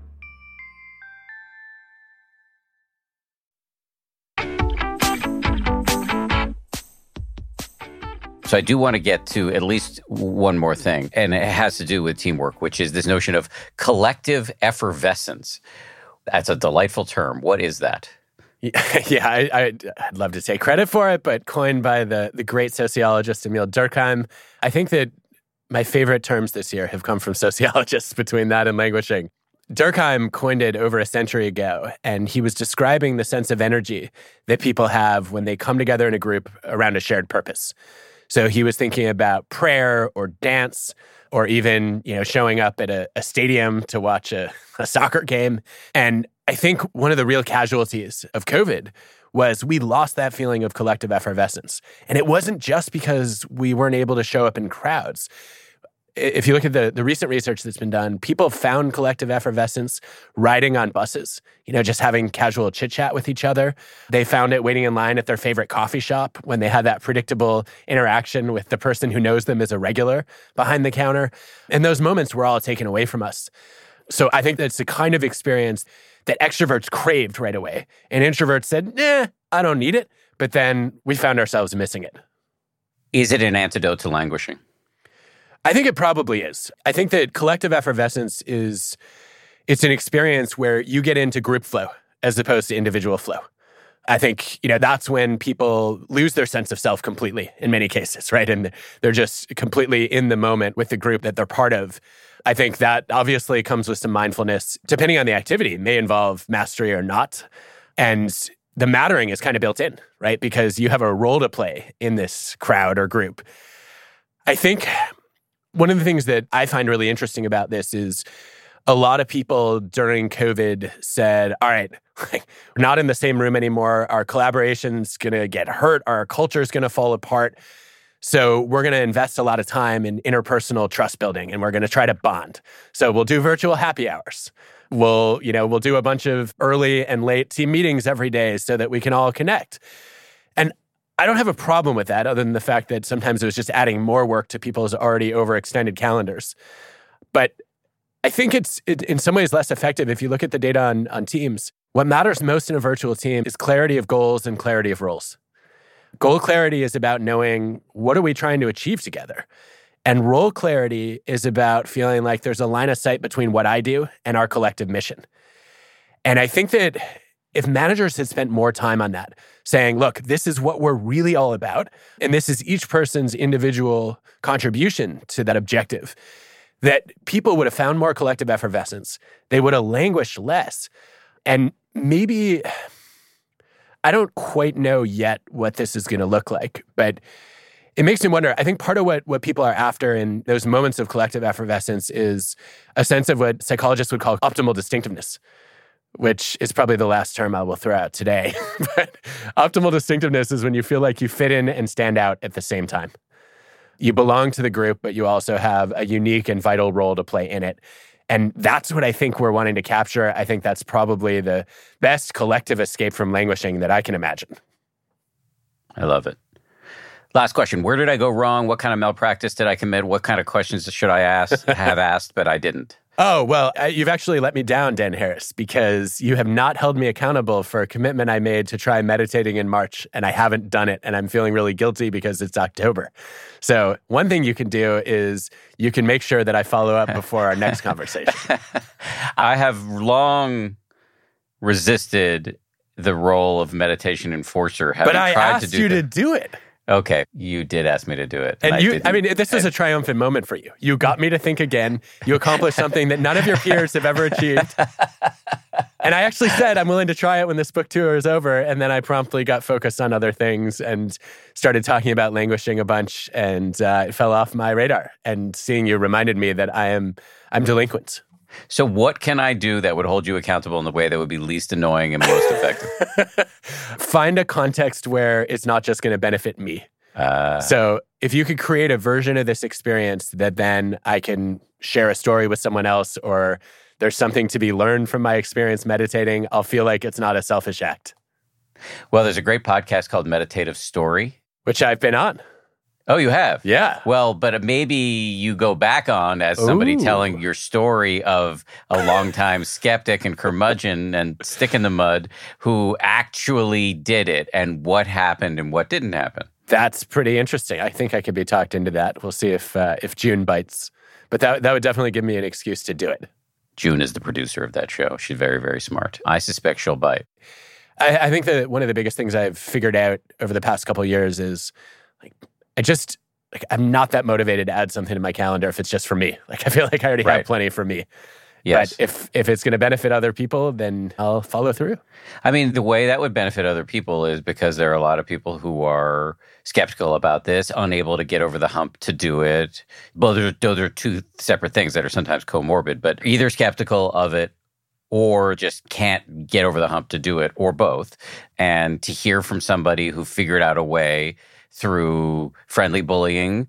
So I do want to get to at least one more thing, and it has to do with teamwork, which is this notion of collective effervescence. That's a delightful term. What is that? Yeah, I, I'd, I'd love to take credit for it, but coined by the, the great sociologist Emil Durkheim. I think that my favorite terms this year have come from sociologists between that and languishing. Durkheim coined it over a century ago, and he was describing the sense of energy that people have when they come together in a group around a shared purpose. So he was thinking about prayer or dance or even, you know, showing up at a, a stadium to watch a, a soccer game. And I think one of the real casualties of COVID was we lost that feeling of collective effervescence. And it wasn't just because we weren't able to show up in crowds. If you look at the, the recent research that's been done, people found collective effervescence riding on buses, you know, just having casual chit chat with each other. They found it waiting in line at their favorite coffee shop when they had that predictable interaction with the person who knows them as a regular behind the counter. And those moments were all taken away from us. So I think that's the kind of experience that extroverts craved right away. And introverts said, nah, I don't need it. But then we found ourselves missing it. Is it an antidote to languishing? I think it probably is. I think that collective effervescence is, it's an experience where you get into group flow as opposed to individual flow. I think, you know, that's when people lose their sense of self completely in many cases, right? And they're just completely in the moment with the group that they're part of. I think that obviously comes with some mindfulness, depending on the activity. It may involve mastery or not. And the mattering is kind of built in, right? Because you have a role to play in this crowd or group. I think one of the things that I find really interesting about this is a lot of people during COVID said, all right, we're not in the same room anymore. Our collaboration's going to get hurt. Our culture's going to fall apart. So we're going to invest a lot of time in interpersonal trust building, and we're going to try to bond. So we'll do virtual happy hours. We'll, you know, we'll do a bunch of early and late team meetings every day so that we can all connect. And I don't have a problem with that, other than the fact that sometimes it was just adding more work to people's already overextended calendars. But I think it's it, in some ways less effective if you look at the data on, on teams. What matters most in a virtual team is clarity of goals and clarity of roles. Goal clarity is about knowing what are we trying to achieve together. And role clarity is about feeling like there's a line of sight between what I do and our collective mission. And I think that if managers had spent more time on that, saying, look, this is what we're really all about, and this is each person's individual contribution to that objective, that people would have found more collective effervescence. They would have languished less. And maybe, I don't quite know yet what this is going to look like, but it makes me wonder. I think part of what, what people are after in those moments of collective effervescence is a sense of what psychologists would call optimal distinctiveness, which is probably the last term I will throw out today. But optimal distinctiveness is when you feel like you fit in and stand out at the same time. You belong to the group, but you also have a unique and vital role to play in it. And that's what I think we're wanting to capture. I think that's probably the best collective escape from languishing that I can imagine. I love it. Last question. Where did I go wrong? What kind of malpractice did I commit? What kind of questions should I ask, have asked, but I didn't? Oh, well, uh, you've actually let me down, Dan Harris, because you have not held me accountable for a commitment I made to try meditating in March, and I haven't done it, and I'm feeling really guilty because it's October. So one thing you can do is you can make sure that I follow up before our next conversation. I have long resisted the role of meditation enforcer, having but I tried asked to do you the- to do it. Okay, you did ask me to do it. And, I you, didn't. I mean, this was a triumphant moment for you. You got me to think again. You accomplished something that none of your peers have ever achieved. And I actually said, I'm willing to try it when this book tour is over. And then I promptly got focused on other things and started talking about languishing a bunch, and uh, it fell off my radar. And seeing you reminded me that I am I'm delinquent. So what can I do that would hold you accountable in the way that would be least annoying and most effective? Find a context where it's not just going to benefit me. Uh, so if you could create a version of this experience that then I can share a story with someone else, or there's something to be learned from my experience meditating, I'll feel like it's not a selfish act. Well, there's a great podcast called Meditative Story, which I've been on. Oh, you have? Yeah. Well, but maybe you go back on as somebody Ooh. telling your story of a longtime skeptic and curmudgeon and stick in the mud who actually did it, and what happened and what didn't happen. That's pretty interesting. I think I could be talked into that. We'll see if uh, if June bites. But that that would definitely give me an excuse to do it. June is the producer of that show. She's very, very smart. I suspect she'll bite. I, I think that one of the biggest things I've figured out over the past couple of years is, like, I just, like, I'm not that motivated to add something to my calendar if it's just for me. Like, I feel like I already Right. have plenty for me. Yes. But if if it's going to benefit other people, then I'll follow through. I mean, the way that would benefit other people is because there are a lot of people who are skeptical about this, unable to get over the hump to do it. Well, there- those are two separate things that are sometimes comorbid, but either skeptical of it or just can't get over the hump to do it, or both. And to hear from somebody who figured out a way through friendly bullying,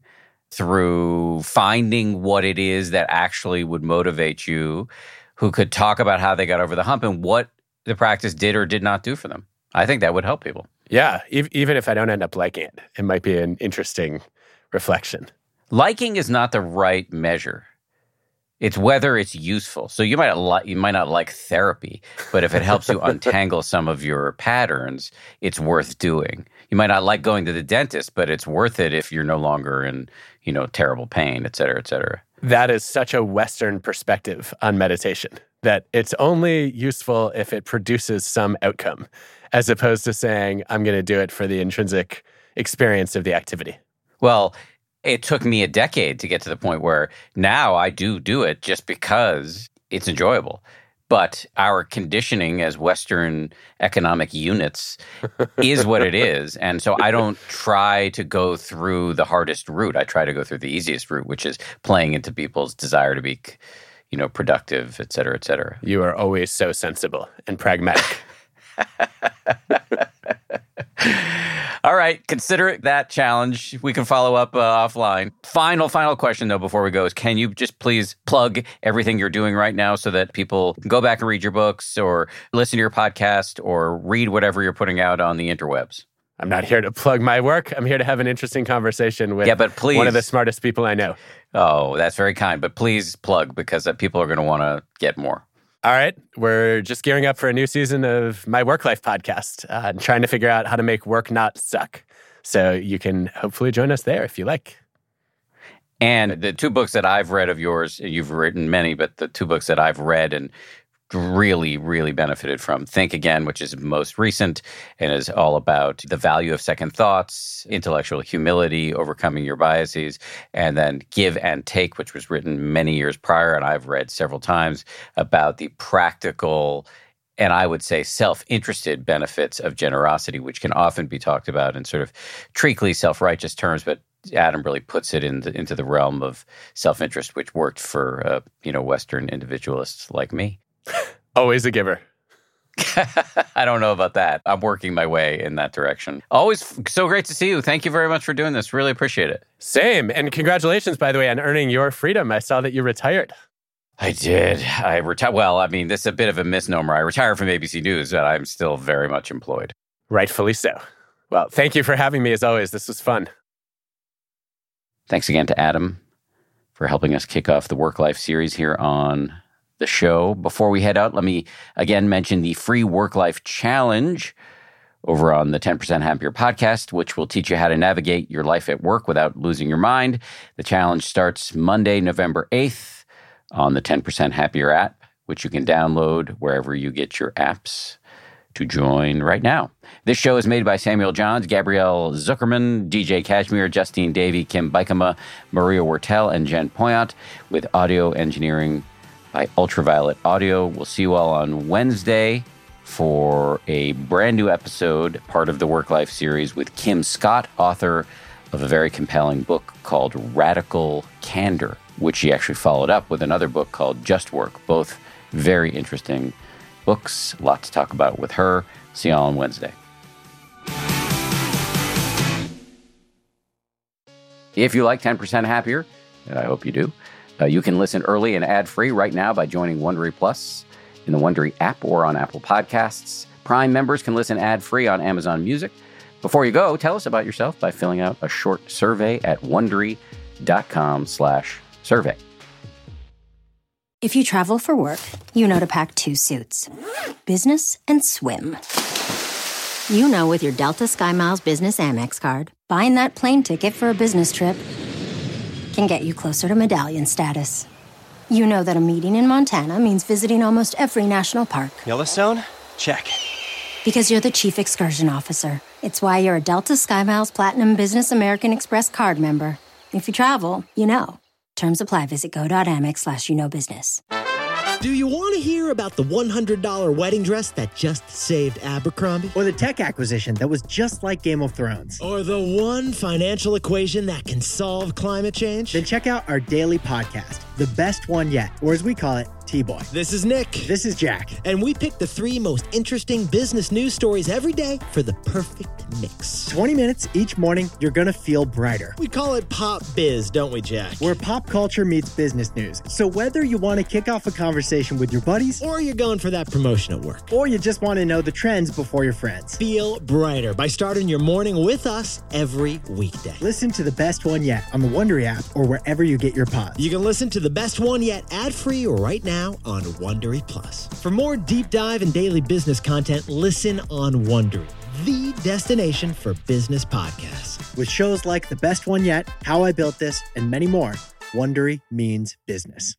through finding what it is that actually would motivate you, who could talk about how they got over the hump and what the practice did or did not do for them. I think that would help people. Yeah, e- even if I don't end up liking it, it might be an interesting reflection. Liking is not the right measure. It's whether it's useful. So you might li- you might not like therapy, but if it helps you untangle some of your patterns, it's worth doing. You might not like going to the dentist, but it's worth it if you're no longer in, you know, terrible pain, et cetera, et cetera. That is such a Western perspective on meditation. that it's only useful if it produces some outcome, as opposed to saying, I'm going to do it for the intrinsic experience of the activity. Well, it took me a decade to get to the point where now I do do it just because it's enjoyable. But our conditioning as Western economic units is what it is. And so I don't try to go through the hardest route. I try to go through the easiest route, which is playing into people's desire to be, you know, productive, et cetera, et cetera. You are always so sensible and pragmatic. All right, consider that challenge. We can follow up uh, offline. Final, final question, though, before we go is, can you just please plug everything you're doing right now so that people can go back and read your books or listen to your podcast or read whatever you're putting out on the interwebs? I'm not here to plug my work. I'm here to have an interesting conversation with yeah, but please, one of the smartest people I know. Oh, that's very kind. But please plug, because uh, people are going to want to get more. All right. We're just gearing up for a new season of my Work Life podcast uh, and trying to figure out how to make work not suck. So you can hopefully join us there if you like. And the two books that I've read of yours, you've written many, but the two books that I've read and really, really benefited from, Think Again, which is most recent and is all about the value of second thoughts, intellectual humility, overcoming your biases, and then Give and Take, which was written many years prior, and I've read several times, about the practical and I would say self-interested benefits of generosity, which can often be talked about in sort of treacly, self-righteous terms, but Adam really puts it into, into the realm of self-interest, which worked for uh, you know Western individualists like me. Always a giver. I don't know about that. I'm working my way in that direction. Always f- so great to see you. Thank you very much for doing this. Really appreciate it. Same. And congratulations, by the way, on earning your freedom. I saw that you retired. I did. I retired. Well, I mean, this is a bit of a misnomer. I retired from A B C News, but I'm still very much employed. Rightfully so. Well, thank you for having me as always. This was fun. Thanks again to Adam for helping us kick off the Work Life series here on the show. Before we head out, let me again mention the free Work Life Challenge over on the ten percent Happier podcast, which will teach you how to navigate your life at work without losing your mind. The challenge starts Monday, November eighth on the ten percent Happier app, which you can download wherever you get your apps to join right now. This show is made by Samuel Johns, Gabrielle Zuckerman, D J Kashmir, Justine Davey, Kim Bikama, Maria Wortel, and Jen Poyant, with audio engineering by Ultraviolet Audio. We'll see you all on Wednesday for a brand new episode, part of the Work Life series, with Kim Scott, author of a very compelling book called Radical Candor, which she actually followed up with another book called Just Work. Both very interesting books. A lot to talk about with her. See you all on Wednesday. If you like ten percent Happier, and I hope you do, Uh, you can listen early and ad-free right now by joining Wondery Plus in the Wondery app or on Apple Podcasts. Prime members can listen ad-free on Amazon Music. Before you go, tell us about yourself by filling out a short survey at Wondery.com slash survey. If you travel for work, you know to pack two suits. Business and swim. You know with your Delta SkyMiles Business Amex card, buying that plane ticket for a business trip can get you closer to medallion status. You know that a meeting in Montana means visiting almost every national park. Yellowstone? Check. Because you're the chief excursion officer. It's why you're a Delta SkyMiles Platinum Business American Express card member. If you travel, you know. Terms apply. Visit go.amex slash you know business. Do you want to hear about the one hundred dollars wedding dress that just saved Abercrombie? Or the tech acquisition that was just like Game of Thrones? Or the one financial equation that can solve climate change? Then check out our daily podcast, The Best One Yet, or as we call it, T-Boy. This is Nick. This is Jack. And we pick the three most interesting business news stories every day for the perfect mix. twenty minutes each morning, you're going to feel brighter. We call it Pop Biz, don't we, Jack? Where pop culture meets business news. So whether you want to kick off a conversation with your buddies, or you're going for that promotion at work, or you just want to know the trends before your friends, feel brighter by starting your morning with us every weekday. Listen to The Best One Yet on the Wondery app or wherever you get your pods. You can listen to The Best One Yet ad-free right now on Wondery Plus. For more deep dive and daily business content, listen on Wondery, the destination for business podcasts. With shows like The Best One Yet, How I Built This, and many more, Wondery means business.